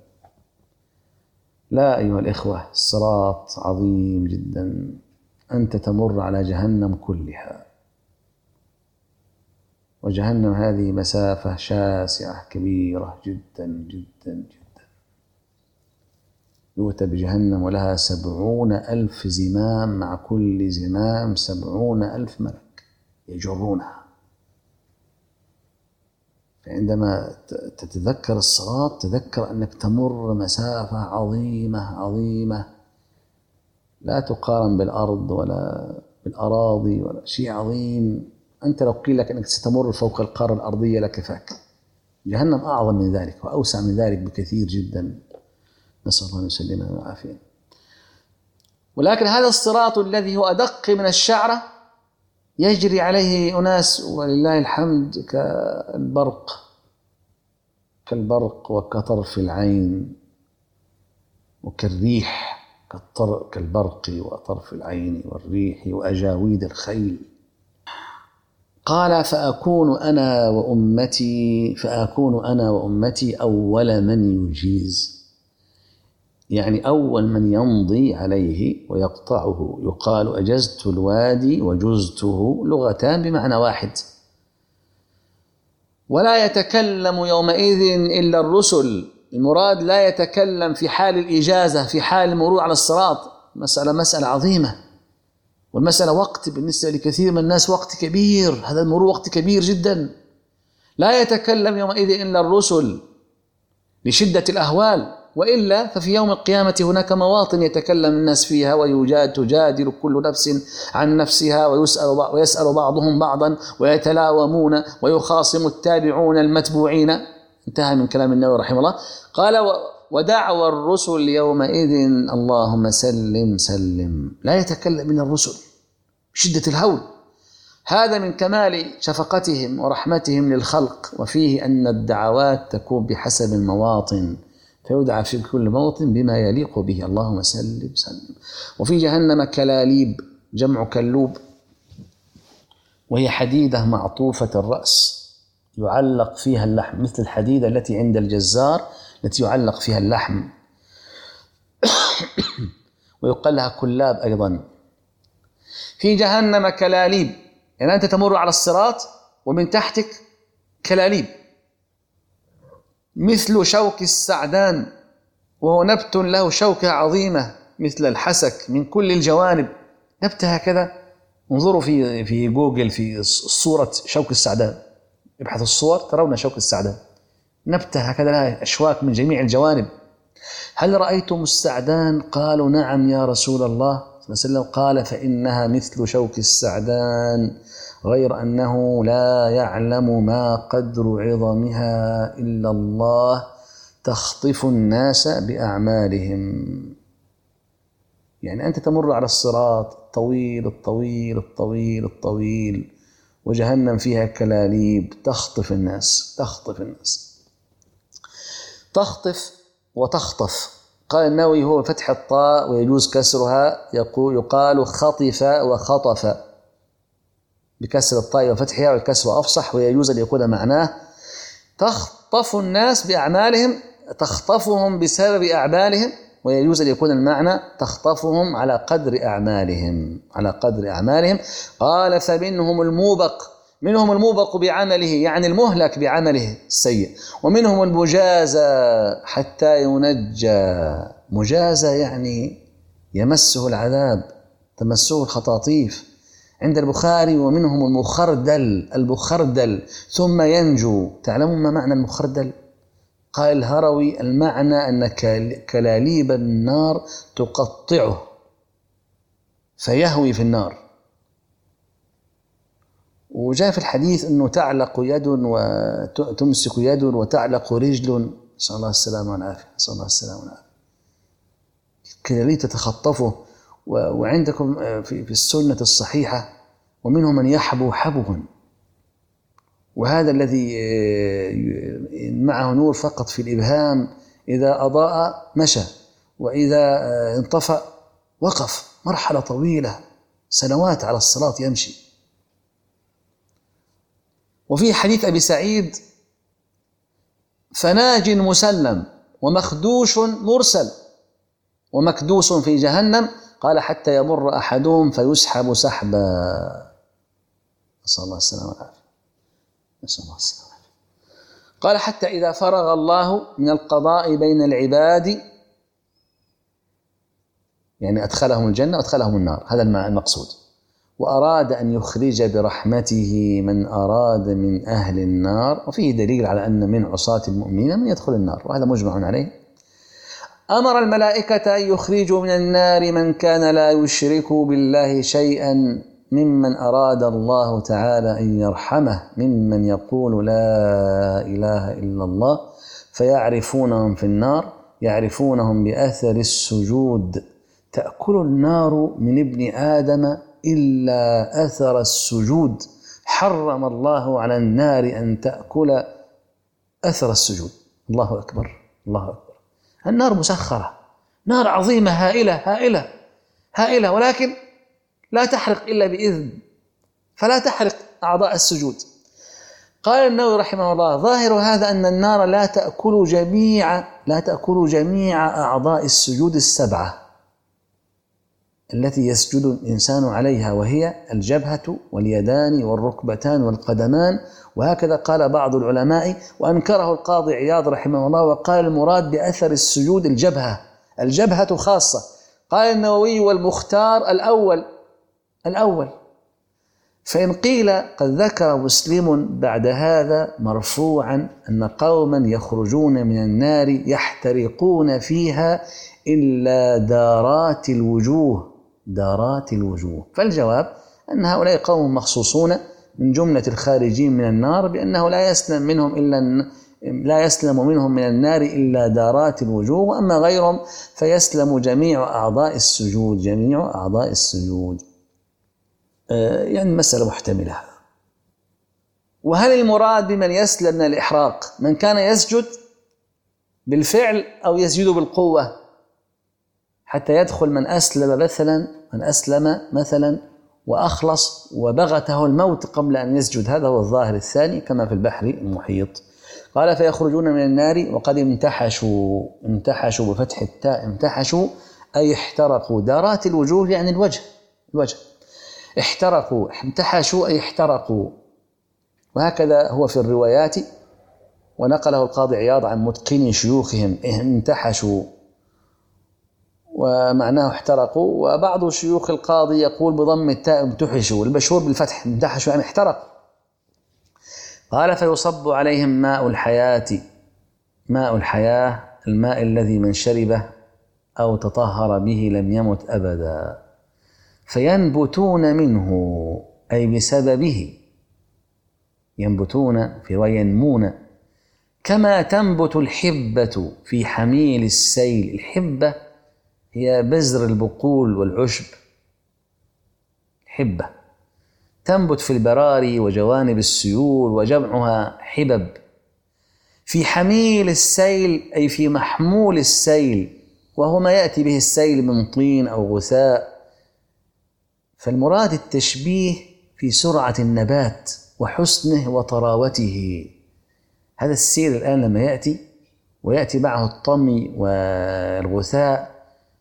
لا أيها الإخوة، الصراط عظيم جدا، أنت تمر على جهنم كلها، وجهنم هذه مسافة شاسعة كبيرة جدا جدا جدا. يؤتى بجهنم ولها سبعون ألف زمام، مع كل زمام سبعون ألف ملك يجرونها. فعندما تتذكر الصراط تذكر أنك تمر مسافة عظيمة عظيمة لا تقارن بالأرض ولا بالأراضي ولا شيء عظيم. أنت لو قيل لك أنك ستمر فوق القارة الأرضية لكفاك. جهنم أعظم من ذلك وأوسع من ذلك بكثير جدا، نسأل الله أن يسلمنا ويعافينا. ولكن هذا الصراط الذي هو أدق من الشعرة يجري عليه أناس ولله الحمد كالبرق كالبرق وكطرف العين وكالريح، كالبرق وطرف العين والريح وأجاويد الخيل. قال فأكون أنا وأمتي فأكون أنا وأمتي أول من يجيز، يعني أول من يمضي عليه ويقطعه. يقال أجزت الوادي وجزته، لغتان بمعنى واحد. ولا يتكلم يومئذ إلا الرسل، المراد لا يتكلم في حال الإجازة، في حال المرور على الصراط. مسألة مسألة عظيمة، والمسألة وقت بالنسبة لكثير من الناس، وقت كبير، هذا المرور وقت كبير جدا. لا يتكلم يومئذ إلا الرسل لشدة الأهوال، وإلا ففي يوم القيامة هناك مواطن يتكلم الناس فيها ويجاد تجادل كل نفس عن نفسها، ويسأل, ويسأل بعضهم بعضا ويتلاومون ويخاصم التابعون المتبوعين. انتهى من كلام النووي رحمه الله. قال ودعوى الرسل يومئذ اللهم سلم سلم. لا يتكلم من الرسل بشدة الهول. هذا من كمال شفقتهم ورحمتهم للخلق، وفيه أن الدعوات تكون بحسب المواطن، فيدعى في كل موطن بما يليق به. اللهم سلم سلم. وفي جهنم كلاليب، جمع كلوب، وهي حديدة معطوفة الرأس يعلق فيها اللحم، مثل الحديدة التي عند الجزار التي يعلق فيها اللحم. ويقال لها كلاب أيضا. في جهنم كلاليب، يعني أنت تمر على الصراط ومن تحتك كلاليب مثل شوك السعدان، وهو نبت له شوكة عظيمة مثل الحسك من كل الجوانب، نبتة هكذا. انظروا في في جوجل في صورة شوك السعدان، ابحثوا الصور ترون شوك السعدان، نبتة هكذا لها أشواك من جميع الجوانب. هل رأيتم السعدان؟ قالوا نعم يا رسول الله صلى الله عليه وسلم. قال فإنها مثل شوك السعدان، غير أنه لا يعلم ما قدر عظمها إلا الله، تخطف الناس بأعمالهم. يعني أنت تمر على الصراط الطويل الطويل الطويل الطويل، وجهنم فيها كلاليب تخطف الناس تخطف الناس تخطف وتخطف. قال النووي هو فتح الطاء ويجوز كسرها، يقول يقال خطف وخطف بكسر الطاء وفتحها، والكسر أفصح، ويجوز أن يكون معناه تخطف الناس بأعمالهم، تخطفهم بسبب أعمالهم، ويجوز أن يكون المعنى تخطفهم على قدر أعمالهم على قدر أعمالهم. قال فمنهم الموبق، منهم الموبق بعمله يعني المهلك بعمله السيء، ومنهم المجازى حتى ينجى. مجازى يعني يمسه العذاب، تمسه الخطاطيف. عند البخاري ومنهم المخردل، المخردل ثم ينجو. تعلمون ما معنى المخردل؟ قال الهروي المعنى أن كلاليب النار تقطعه فيهوي في النار. وجاء في الحديث أنه تعلق يد وتمسك يد وتعلق رجل، نسأل الله السلامة والعافية، نسأل الله السلامة والعافية. كلاليب تتخطفه. وعندكم في السنة الصحيحة ومنهم من يحبو حبوا، وهذا الذي معه نور فقط في الإبهام، إذا أضاء مشى وإذا انطفأ وقف، مرحلة طويلة سنوات على الصلاة يمشي. وفي حديث أبي سعيد فناج مسلم ومخدوش مرسل ومكدوس في جهنم، قال حتى يمر أحدهم فيسحب سحبا، نسأل الله السلامة والعافية. نسأل الله السلامة. قال حتى إذا فرغ الله من القضاء بين العباد، يعني أدخلهم الجنة وأدخلهم النار، هذا المقصود، وأراد أن يخرج برحمته من أراد من أهل النار، وفيه دليل على أن من عصاة المؤمنين من يدخل النار، وهذا مجمع عليه. أمر الملائكة أن يخرجوا من النار من كان لا يشرك بالله شيئا ممن أراد الله تعالى أن يرحمه ممن يقول لا إله إلا الله، فيعرفونهم في النار، يعرفونهم بأثر السجود. تأكل النار من ابن آدم إلا أثر السجود، حرم الله على النار أن تأكل أثر السجود. الله أكبر، الله أكبر. النار مسخرة، نار عظيمة هائلة هائلة هائلة، ولكن لا تحرق إلا بإذن، فلا تحرق أعضاء السجود. قال النووي رحمه الله: ظاهر هذا أن النار لا تأكل جميع لا تأكل جميع أعضاء السجود السبعة التي يسجد الإنسان عليها، وهي الجبهة واليدان والركبتان والقدمان، وهكذا قال بعض العلماء، وأنكره القاضي عياض رحمه الله، وقال المراد بأثر السجود الجبهة، الجبهة خاصة. قال النووي: والمختار الأول الأول. فإن قيل قد ذكر مسلم بعد هذا مرفوعا أن قوما يخرجون من النار يحترقون فيها إلا دارات الوجوه دارات الوجوه فالجواب أن هؤلاء قوم مخصوصون من جملة الخارجين من النار، بأنه لا يسلم منهم إلا لا يسلم منهم من النار إلا دارات الوجوه، وأما غيرهم فيسلم جميع أعضاء السجود جميع أعضاء السجود. آه يعني مسألة محتملة. وهل المراد بمن يسلم من الإحراق من كان يسجد بالفعل أو يسجد بالقوة، حتى يدخل من أسلم مثلا من أسلم مثلا وأخلص وبغته الموت قبل أن يسجد؟ هذا هو الظاهر الثاني كما في البحر المحيط. قال: فيخرجون من النار وقد امتحشوا امتحشوا بفتح التاء، امتحشوا أي احترقوا. دارات الوجوه يعني الوجه الوجه احترقوا، امتحشوا أي احترقوا. وهكذا هو في الروايات، ونقله القاضي عياض عن متقني شيوخهم: امتحشوا ومعناه احترقوا. وبعض شيوخ القاضي يقول بضم التاء امتحشوا، المشهور بالفتح امتحشوا يعني احترق. قال: فيصب عليهم ماء الحياة. ماء الحياة الماء الذي من شربه أو تطهر به لم يمت أبدا، فينبتون منه أي بسببه، ينبتون في رواية ينمون، كما تنبت الحبة في حميل السيل. الحبة هي بذر البقول والعشب، حبة تنبت في البراري وجوانب السيول، وجمعها حبب. في حميل السيل أي في محمول السيل، وهو ما يأتي به السيل من طين أو غثاء. فالمراد التشبيه في سرعة النبات وحسنه وطراوته. هذا السيل الآن لما يأتي ويأتي معه الطمي والغثاء،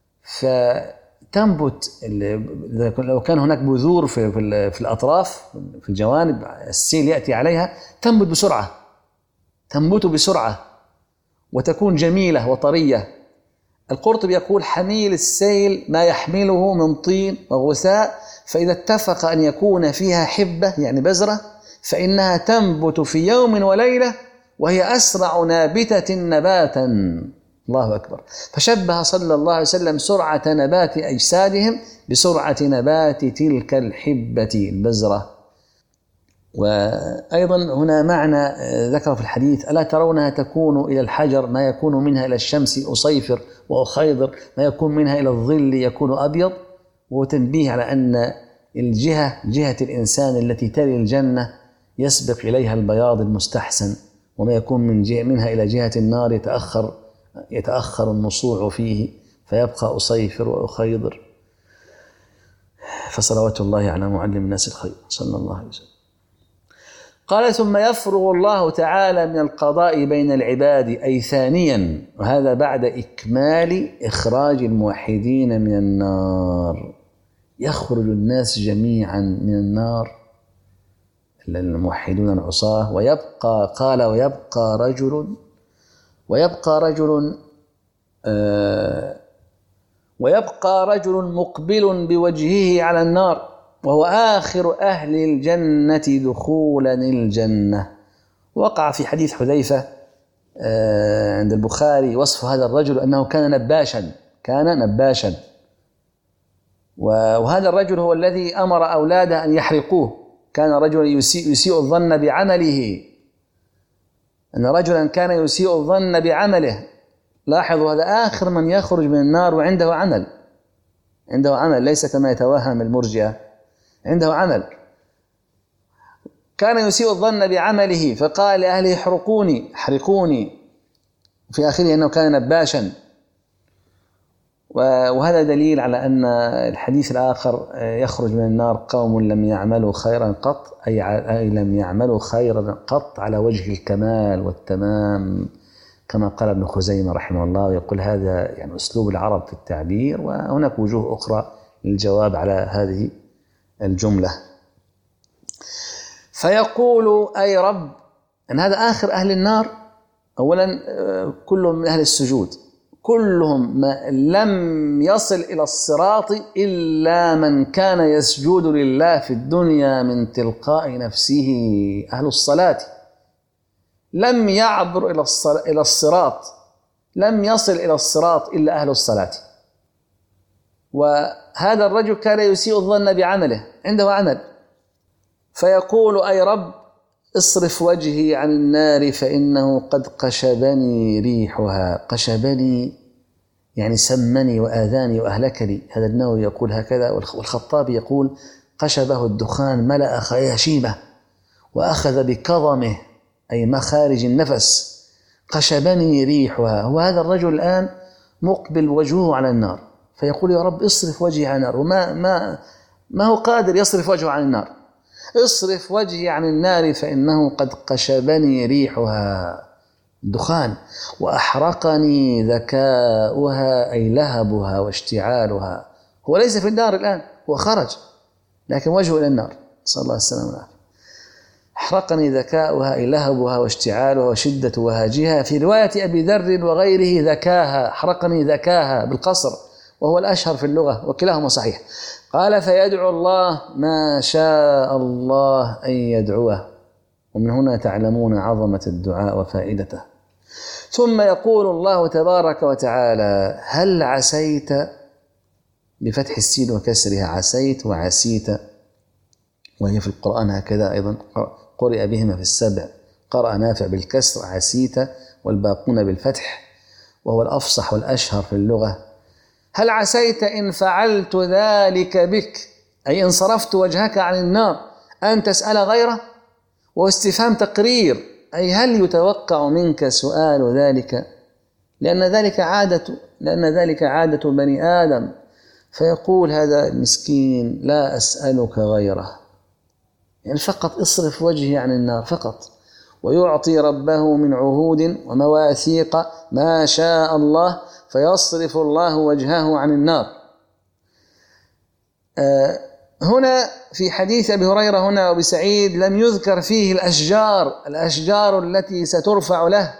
فتنبت لو كان هناك بذور في, في الأطراف في الجوانب، السيل يأتي عليها تنبت بسرعة تنبت بسرعة وتكون جميلة وطرية. القرطبي يقول: حميل السيل ما يحمله من طين وغثاء، فإذا اتفق أن يكون فيها حبة يعني بذرة فإنها تنبت في يوم وليلة، وهي أسرع نابتة نباتا. الله أكبر. فشبه صلى الله عليه وسلم سرعة نبات أجسادهم بسرعة نبات تلك الحبة البذرة. وأيضا هنا معنى ذكر في الحديث: ألا ترونها تكون إلى الحجر ما يكون منها إلى الشمس أصيفر وأخيضر، ما يكون منها إلى الظل يكون أبيض. وتنبيه على أن الجهة جهة الإنسان التي تلي الجنة يسبق إليها البياض المستحسن، وما يكون من جهة منها إلى جهة النار يتأخر يتأخر النصوع فيه فيبقى أصيفر وأخيضر. فصلوات الله على معلم الناس الخير صلى الله عليه وسلم. قال: ثم يفرغ الله تعالى من القضاء بين العباد، أي ثانيا، وهذا بعد إكمال إخراج الموحدين من النار. يخرج الناس جميعا من النار الموحدون العصاة. ويبقى قال ويبقى رجل ويبقى رجل آه ويبقى رجل مقبل بوجهه على النار وهو آخر أهل الجنة دخولا الجنة. وقع في حديث حذيفة آه عند البخاري وصف هذا الرجل أنه كان نباشا كان نباشا وهذا الرجل هو الذي أمر أولاده أن يحرقوه. كان رجلا يسيء, يسيء الظن بعمله أن رجلا كان يسيء الظن بعمله. لاحظوا هذا آخر من يخرج من النار وعنده عمل عنده عمل ليس كما يتوهم المرجئة، عنده عمل. كان يسيء الظن بعمله فقال لأهله احرقوني احرقوني في آخره أنه كان نباشا. وهذا دليل على أن الحديث الآخر يخرج من النار قوم لم يعملوا خيرا قط أي لم يعملوا خيرا قط على وجه الكمال والتمام كما قال ابن خزيمة رحمه الله. ويقول هذا يعني أسلوب العرب في التعبير، وهناك وجوه أخرى للجواب على هذه الجملة. فيقول أي رب أن هذا آخر أهل النار. أولا كلهم من أهل السجود، كلهم ما لم يصل إلى الصراط إلا من كان يسجد لله في الدنيا من تلقاء نفسه. أهل الصلاة لم يعبر إلى الصراط، لم يصل إلى الصراط إلا أهل الصلاة. وهذا الرجل كان يسيء الظن بعمله، عنده عمل. فيقول أي رب اصرف وجهي عن النار فإنه قد قشبني ريحها. قشبني يعني سمني وآذاني وأهلكني. هذا النووي يقول هكذا، والخطابي يقول قشبه الدخان ملأ خياشيمه وأخذ بكظمه أي مخارج النفس. قشبني ريحها. هو هذا الرجل الآن مقبل وجهه على النار فيقول يا رب اصرف وجهي عن النار، وما ما ما هو قادر يصرف وجهه عن النار. اصرف وجهي عن النار فإنه قد قشبني ريحها دخان وأحرقني ذكاؤها أي لهبها واشتعالها. هو ليس في النار الآن، هو خرج لكن وجهه إلى النار، صلى الله عليه وسلم. أحرقني ذكاؤها أي لهبها واشتعالها وشدة وهاجها. في رواية أبي ذر وغيره ذكاها، أحرقني ذكاها بالقصر وهو الأشهر في اللغة وكلاهما صحيح. قال فيدعو الله ما شاء الله أن يدعوه. ومن هنا تعلمون عظمة الدعاء وفائدته. ثم يقول الله تبارك وتعالى هل عسيت بفتح السين وكسرها، عسيت وعسيت، وهي في القرآن هكذا أيضا قرئ بهما في السبع. قرأ نافع بالكسر عسيت والباقون بالفتح وهو الأفصح والأشهر في اللغة. هل عسيت إن فعلت ذلك بك أي إن صرفت وجهك عن النار أن تسأل غيره، واستفهام تقرير أي هل يتوقع منك سؤال ذلك، لأن ذلك عادة لأن ذلك عادة بني آدم. فيقول هذا المسكين لا أسألك غيره، يعني فقط اصرف وجهي عن النار فقط. ويعطي ربه من عهود ومواثيق ما شاء الله فيصرف الله وجهه عن النار. آه هنا في حديث أبي هريرة هنا وأبي سعيد لم يذكر فيه الأشجار الأشجار التي سترفع له.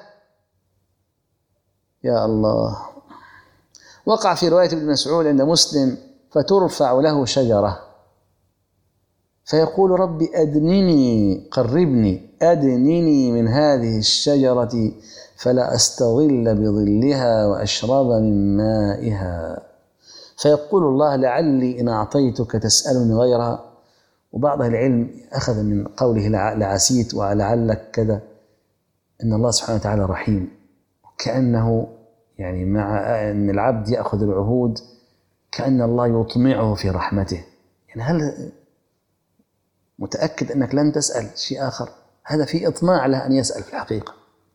يا الله. وقع في رواية ابن مسعود عند مسلم فترفع له شجرة فيقول ربي أدنني قربني أدنني من هذه الشجرة فلا أستظل بظلها وأشرب من مائها. فيقول الله لعلي إن أعطيتك تسألني غيرها. وبعض العلم أخذ من قوله لعسيت ولعلك كذا إن الله سبحانه وتعالى رحيم، كأنه يعني مع أن العبد يأخذ العهود كأن الله يطمعه في رحمته. يعني هل متأكد أنك لن تسأل شيء آخر؟ هذا في إطماع له أن يسأل في الحقيقة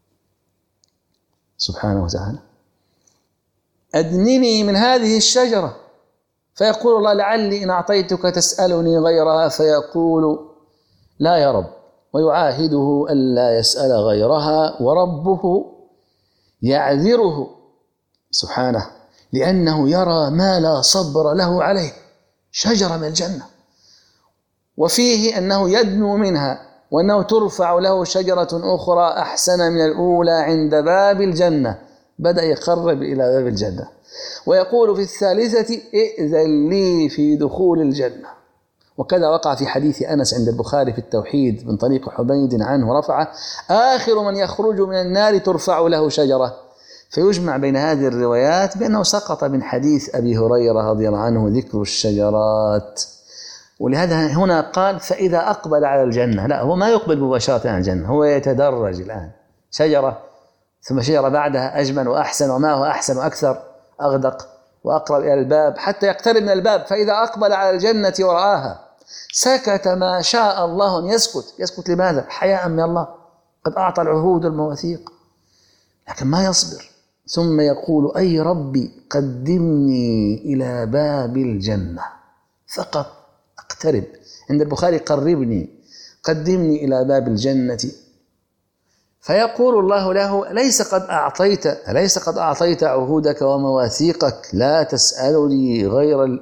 سبحانه وتعالى. أدنني من هذه الشجرة فيقول الله لعلي إن أعطيتك تسألني غيرها فيقول لا يا رب، ويعاهده ألا يسأل غيرها. وربه يعذره سبحانه لأنه يرى ما لا صبر له عليه، شجرة من الجنة، وفيه أنه يدنو منها وأنه ترفع له شجرة أخرى أحسن من الأولى عند باب الجنة. بدأ يقرب إلى باب الجنة ويقول في الثالثة ائذن لي في دخول الجنة. وكذا وقع في حديث أنس عند البخاري في التوحيد من طريق حميد عنه رفعه: آخر من يخرج من النار ترفع له شجرة. فيجمع بين هذه الروايات بأنه سقط من حديث أبي هريرة رضي الله عنه ذكر الشجرات، ولهذا هنا قال فإذا أقبل على الجنة. لا، هو ما يقبل مباشرة على الجنة، هو يتدرج الآن، شجرة ثم شجرة بعدها أجمل وأحسن وما هو أحسن وأكثر أغدق وأقرب إلى الباب حتى يقترب من الباب. فإذا أقبل على الجنة ورآها سكت ما شاء الله أن يسكت. يسكت لماذا؟ حياء من الله، قد أعطى العهود والمواثيق، لكن ما يصبر. ثم يقول: أي ربي قدمني إلى باب الجنة فقط أقترب. عند البخاري: قربني، قدمني إلى باب الجنة. فيقول الله له: ليس قد أعطيت أليس قد أعطيت عهودك ومواثيقك؟ لا تسألني غير ال...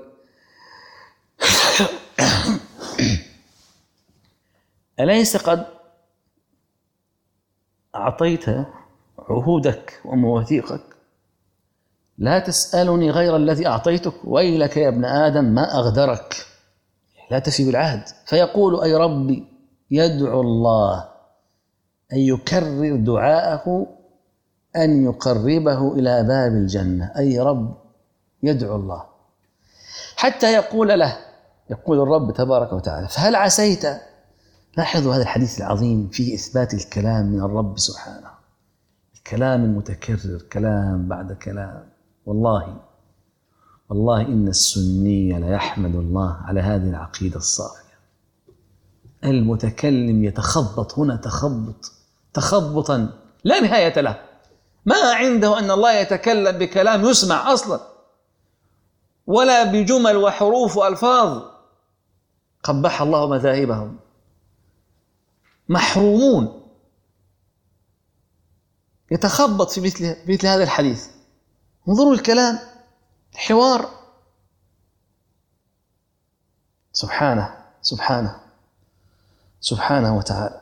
أليس قد أعطيت عهودك ومواثيقك؟ لا تسألني غير الذي أعطيتك. ويلك يا ابن آدم ما أغدرك، لا تفي بالعهد. فيقول: أي ربي، يدعو الله أن يكرر دعاءه أن يقربه إلى باب الجنة. أي رب، يدعو الله حتى يقول له، يقول الرب تبارك وتعالى: فهل عسيت؟ لاحظوا هذا الحديث العظيم فيه إثبات الكلام من الرب سبحانه، الكلام المتكرر، كلام بعد كلام. والله والله إن السني ليحمد الله على هذه العقيدة الصافية. المتكلم يتخبط هنا تخبط تخبطا لا نهاية له، ما عنده أن الله يتكلم بكلام يسمع أصلا، ولا بجمل وحروف وألفاظ. قبح الله مذاهبهم، محرومون. يتخبط في مثل, مثل هذا الحديث. انظروا الكلام، الحوار. سبحانه سبحانه سبحانه وتعالى.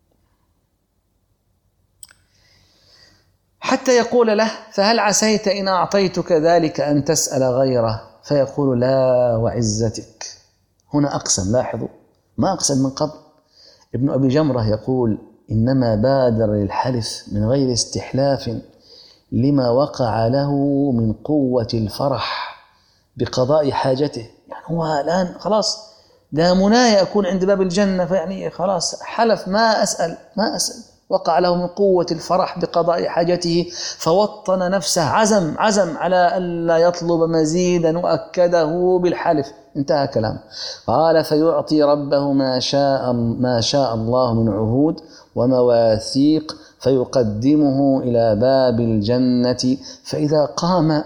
حتى يقول له: فهل عسيت إن أعطيتك ذلك أن تسأل غيره؟ فيقول: لا وعزتك. هنا أقسم، لاحظوا ما أقسم من قبل. ابن أبي جمرة يقول: إنما بادر للحلف من غير استحلاف لما وقع له من قوة الفرح بقضاء حاجته. يعني هو الآن خلاص ده منايا أكون عند باب الجنة، فيعني خلاص حلف ما أسأل ما أسأل وقع له من قوة الفرح بقضاء حاجته، فوطن نفسه، عزم عزم على ألا يطلب مزيدا وأكده بالحلف. انتهى كلام. قال: فيعطي ربه ما شاء ما شاء الله من عهود ومواثيق، فيقدمه إلى باب الجنة. فإذا قام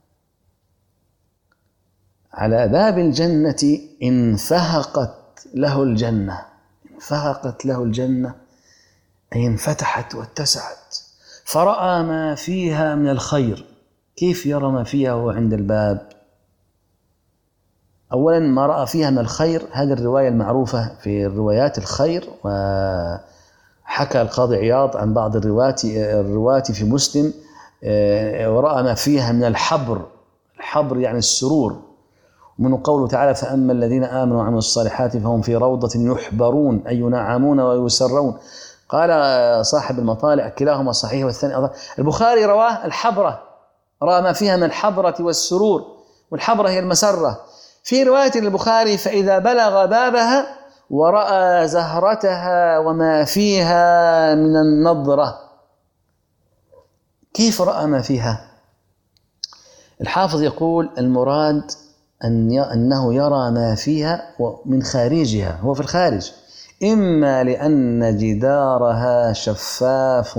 على باب الجنة انفهقت له الجنة. انفهقت له الجنة أي انفتحت واتسعت، فرأى ما فيها من الخير. كيف يرى ما فيها وهو عند الباب؟ أولا ما رأى فيها من الخير، هذه الرواية المعروفة في الروايات الخير، وحكى القاضي عياض عن بعض الرواة الرواة في مسلم: ورأى ما فيها من الحبر. الحبر يعني السرور. ومن قوله تعالى: فأما الذين آمنوا وعملوا الصالحات فهم في روضة يحبرون أي ينعمون ويسرون. قال صاحب المطالع: كلاهما صحيح والثاني. البخاري رواه الحبرة، رأى ما فيها من الحبرة والسرور، والحبرة هي المسرة. في رواية البخاري: فإذا بلغ بابها ورأى زهرتها وما فيها من النضرة. كيف رأى ما فيها؟ الحافظ يقول: المراد أن أنه يرى ما فيها من خارجها، هو في الخارج، إما لأن جدارها شفاف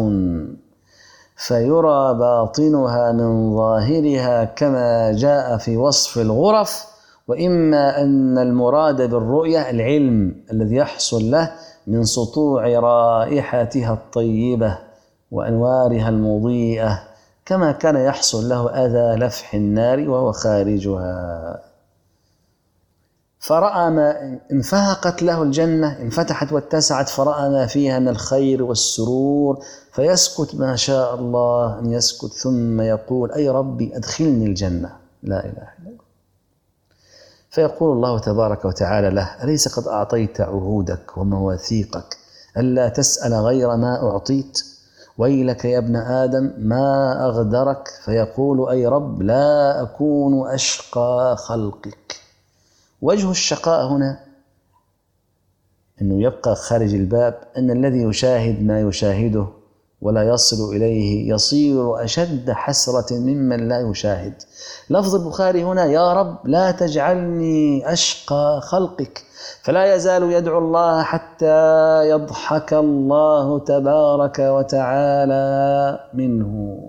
فيرى باطنها من ظاهرها كما جاء في وصف الغرف، وإما أن المراد بالرؤية العلم الذي يحصل له من سطوع رائحتها الطيبة وأنوارها المضيئة، كما كان يحصل له أذى لفح النار وهو خارجها. فرأى ما انفهقت له الجنة، انفتحت واتسعت، فرأى ما فيها من الخير والسرور، فيسكت ما شاء الله أن يسكت، ثم يقول أي ربي أدخلني الجنة، لا إله إلا الله. فيقول الله تبارك وتعالى له أليس قد أعطيت عهودك ومواثيقك ألا تسأل غير ما أعطيت؟ ويلك يا ابن آدم ما أغدرك؟ فيقول أي رب لا أكون أشقى خلقك. وجه الشقاء هنا أنه يبقى خارج الباب، أن الذي يشاهد ما يشاهده ولا يصل إليه يصير أشد حسرة ممن لا يشاهد. لفظ البخاري هنا يا رب لا تجعلني أشقى خلقك، فلا يزال يدعو الله حتى يضحك الله تبارك وتعالى منه.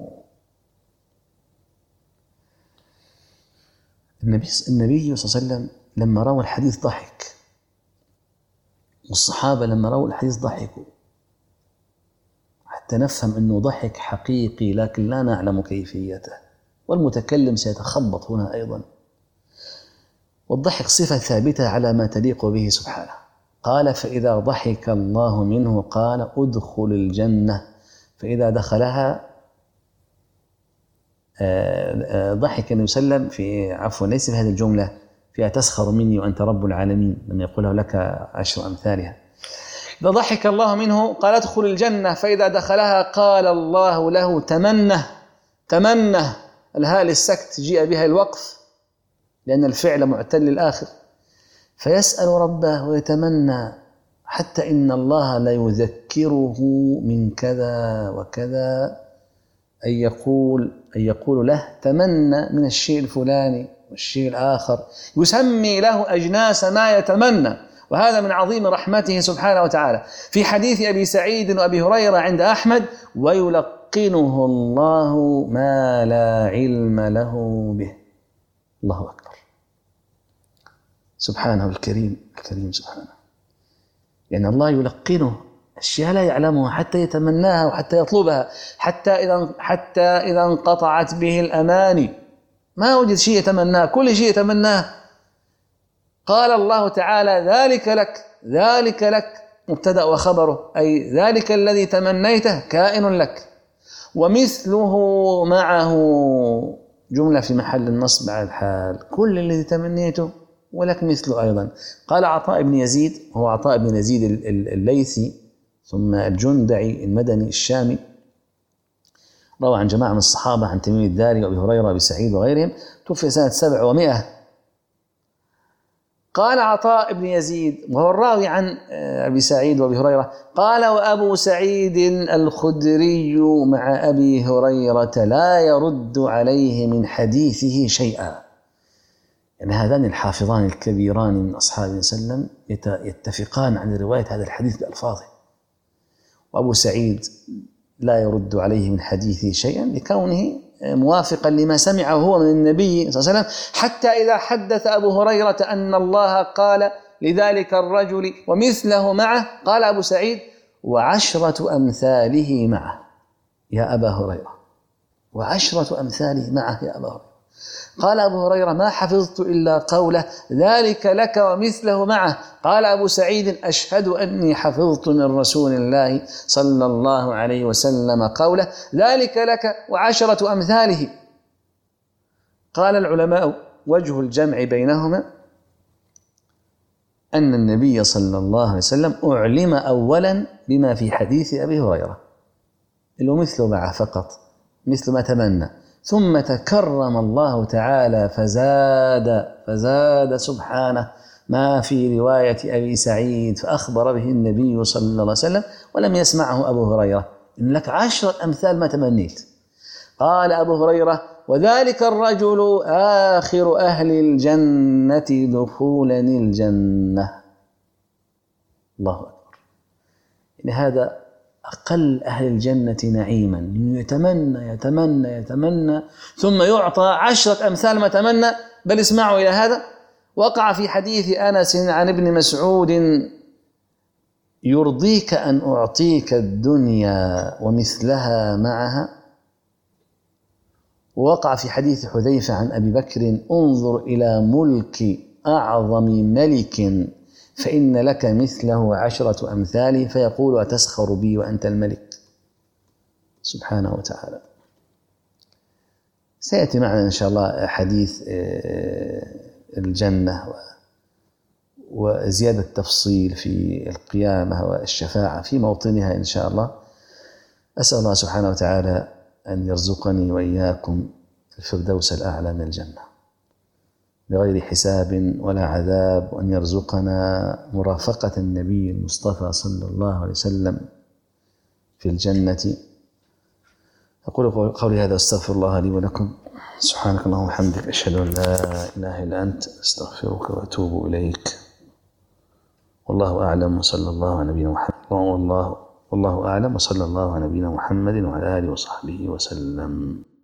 النبي النبي صلى الله عليه وسلم لما روى الحديث ضحك، والصحابة لما رووا الحديث ضحكوا، حتى نفهم أنه ضحك حقيقي لكن لا نعلم كيفيته، والمتكلم سيتخبط هنا أيضا. والضحك صفة ثابتة على ما تليق به سبحانه. قال فإذا ضحك الله منه قال أدخل الجنة، فإذا دخلها ضحك النبي صلى الله عليه وسلم في عفوا ليس في هذه الجملة فيها تسخر مني وأنت رب العالمين لما يقوله لك عشر أمثالها. إذا ضحك الله منه قال ادخل الجنة، فإذا دخلها قال الله له تمنى. تمنى الهاء للسكت جيء بها الوقف لأن الفعل معتل الآخر، فيسأل ربه ويتمنى حتى إن الله لا يذكره من كذا وكذا، أن يقول أن يقول له تمنى من الشيء الفلاني والشيء الآخر، يسمي له أجناس ما يتمنى، وهذا من عظيم رحمته سبحانه وتعالى. في حديث أبي سعيد وأبي هريرة عند أحمد ويلقنه الله ما لا علم له به. الله أكبر، سبحانه الكريم الكريم سبحانه. يعني الله يلقنه أشياء لا يعلمها حتى يتمناها وحتى يطلبها، حتى إذا حتى إذا انقطعت به الأماني ما وجد شيء يتمناه، كل شيء يتمناه. قال الله تعالى ذلك لك، ذلك لك مبتدأ وخبره، أي ذلك الذي تمنيته كائن لك، ومثله معه جملة في محل النصب على الحال، كل الذي تمنيته ولك مثله أيضا. قال عطاء بن يزيد، هو عطاء بن يزيد الليثي ثم الجندعي المدني الشامي، روى عن جماعة من الصحابة عن تميم الداري وأبي هريرة وأبي سعيد وغيرهم، توفي سنة سبع ومائة. قال عطاء بن يزيد وهو الراوي عن أبي سعيد وأبي هريرة قال وأبو سعيد الخدري مع أبي هريرة لا يرد عليه من حديثه شيئا. يعني هذان الحافظان الكبيران من أصحاب النبي صلى الله عليه وسلم يتفقان عن رواية هذا الحديث بألفاظه، وأبو سعيد لا يرد عليه من حديثه شيئا لكونه موافقا لما سمعه هو من النبي صلى الله عليه وسلم، حتى إذا حدث أبو هريرة أن الله قال لذلك الرجل ومثله معه قال أبو سعيد وعشرة أمثاله معه يا أبا هريرة، وعشرة أمثاله معه يا أبا هريرة. قال أبو هريرة ما حفظت إلا قوله ذلك لك ومثله معه. قال أبو سعيد أشهد أني حفظت من رسول الله صلى الله عليه وسلم قوله ذلك لك وعشرة أمثاله. قال العلماء وجه الجمع بينهما أن النبي صلى الله عليه وسلم أعلم أولا بما في حديث أبي هريرة اللي هو مثله معه فقط، مثل ما تمنى، ثم تكرم الله تعالى فزاد فزاد سبحانه ما في رواية أبي سعيد فأخبر به النبي صلى الله عليه وسلم ولم يسمعه أبو هريرة إن لك عشرة أمثال ما تمنيت. قال أبو هريرة وذلك الرجل آخر أهل الجنة دخولا الجنة. الله أكبر. يعني هذا أقل أهل الجنة نعيما، يتمنى يتمنى يتمنى ثم يعطى عشرة أمثال ما تمنى. بل اسمعوا إلى هذا، وقع في حديث أنس عن ابن مسعود يرضيك أن أعطيك الدنيا ومثلها معها. ووقع في حديث حذيفة عن أبي بكر انظر إلى ملك أعظم ملك فإن لك مثله عشرة أمثاله، فيقول أتسخر بي وأنت الملك سبحانه وتعالى. سيأتي معنا إن شاء الله حديث الجنة وزيادة تفصيل في القيامة والشفاعة في موطنها إن شاء الله. أسأل الله سبحانه وتعالى أن يرزقني وإياكم الفردوس الأعلى من الجنة بغير حساب ولا عذاب، وأن يرزقنا مرافقة النبي المصطفى صلى الله عليه وسلم في الجنة. أقول قولي هذا، أستغفر الله لي ولكم. سبحانك اللهم وبحمدك، أشهد أن لا إله إلا أنت، أستغفرك وأتوب إليك. والله أعلم، وصلى الله على نبينا محمد. والله والله أعلم، وصلى الله على نبينا محمد وعلى آله وصحبه وسلم.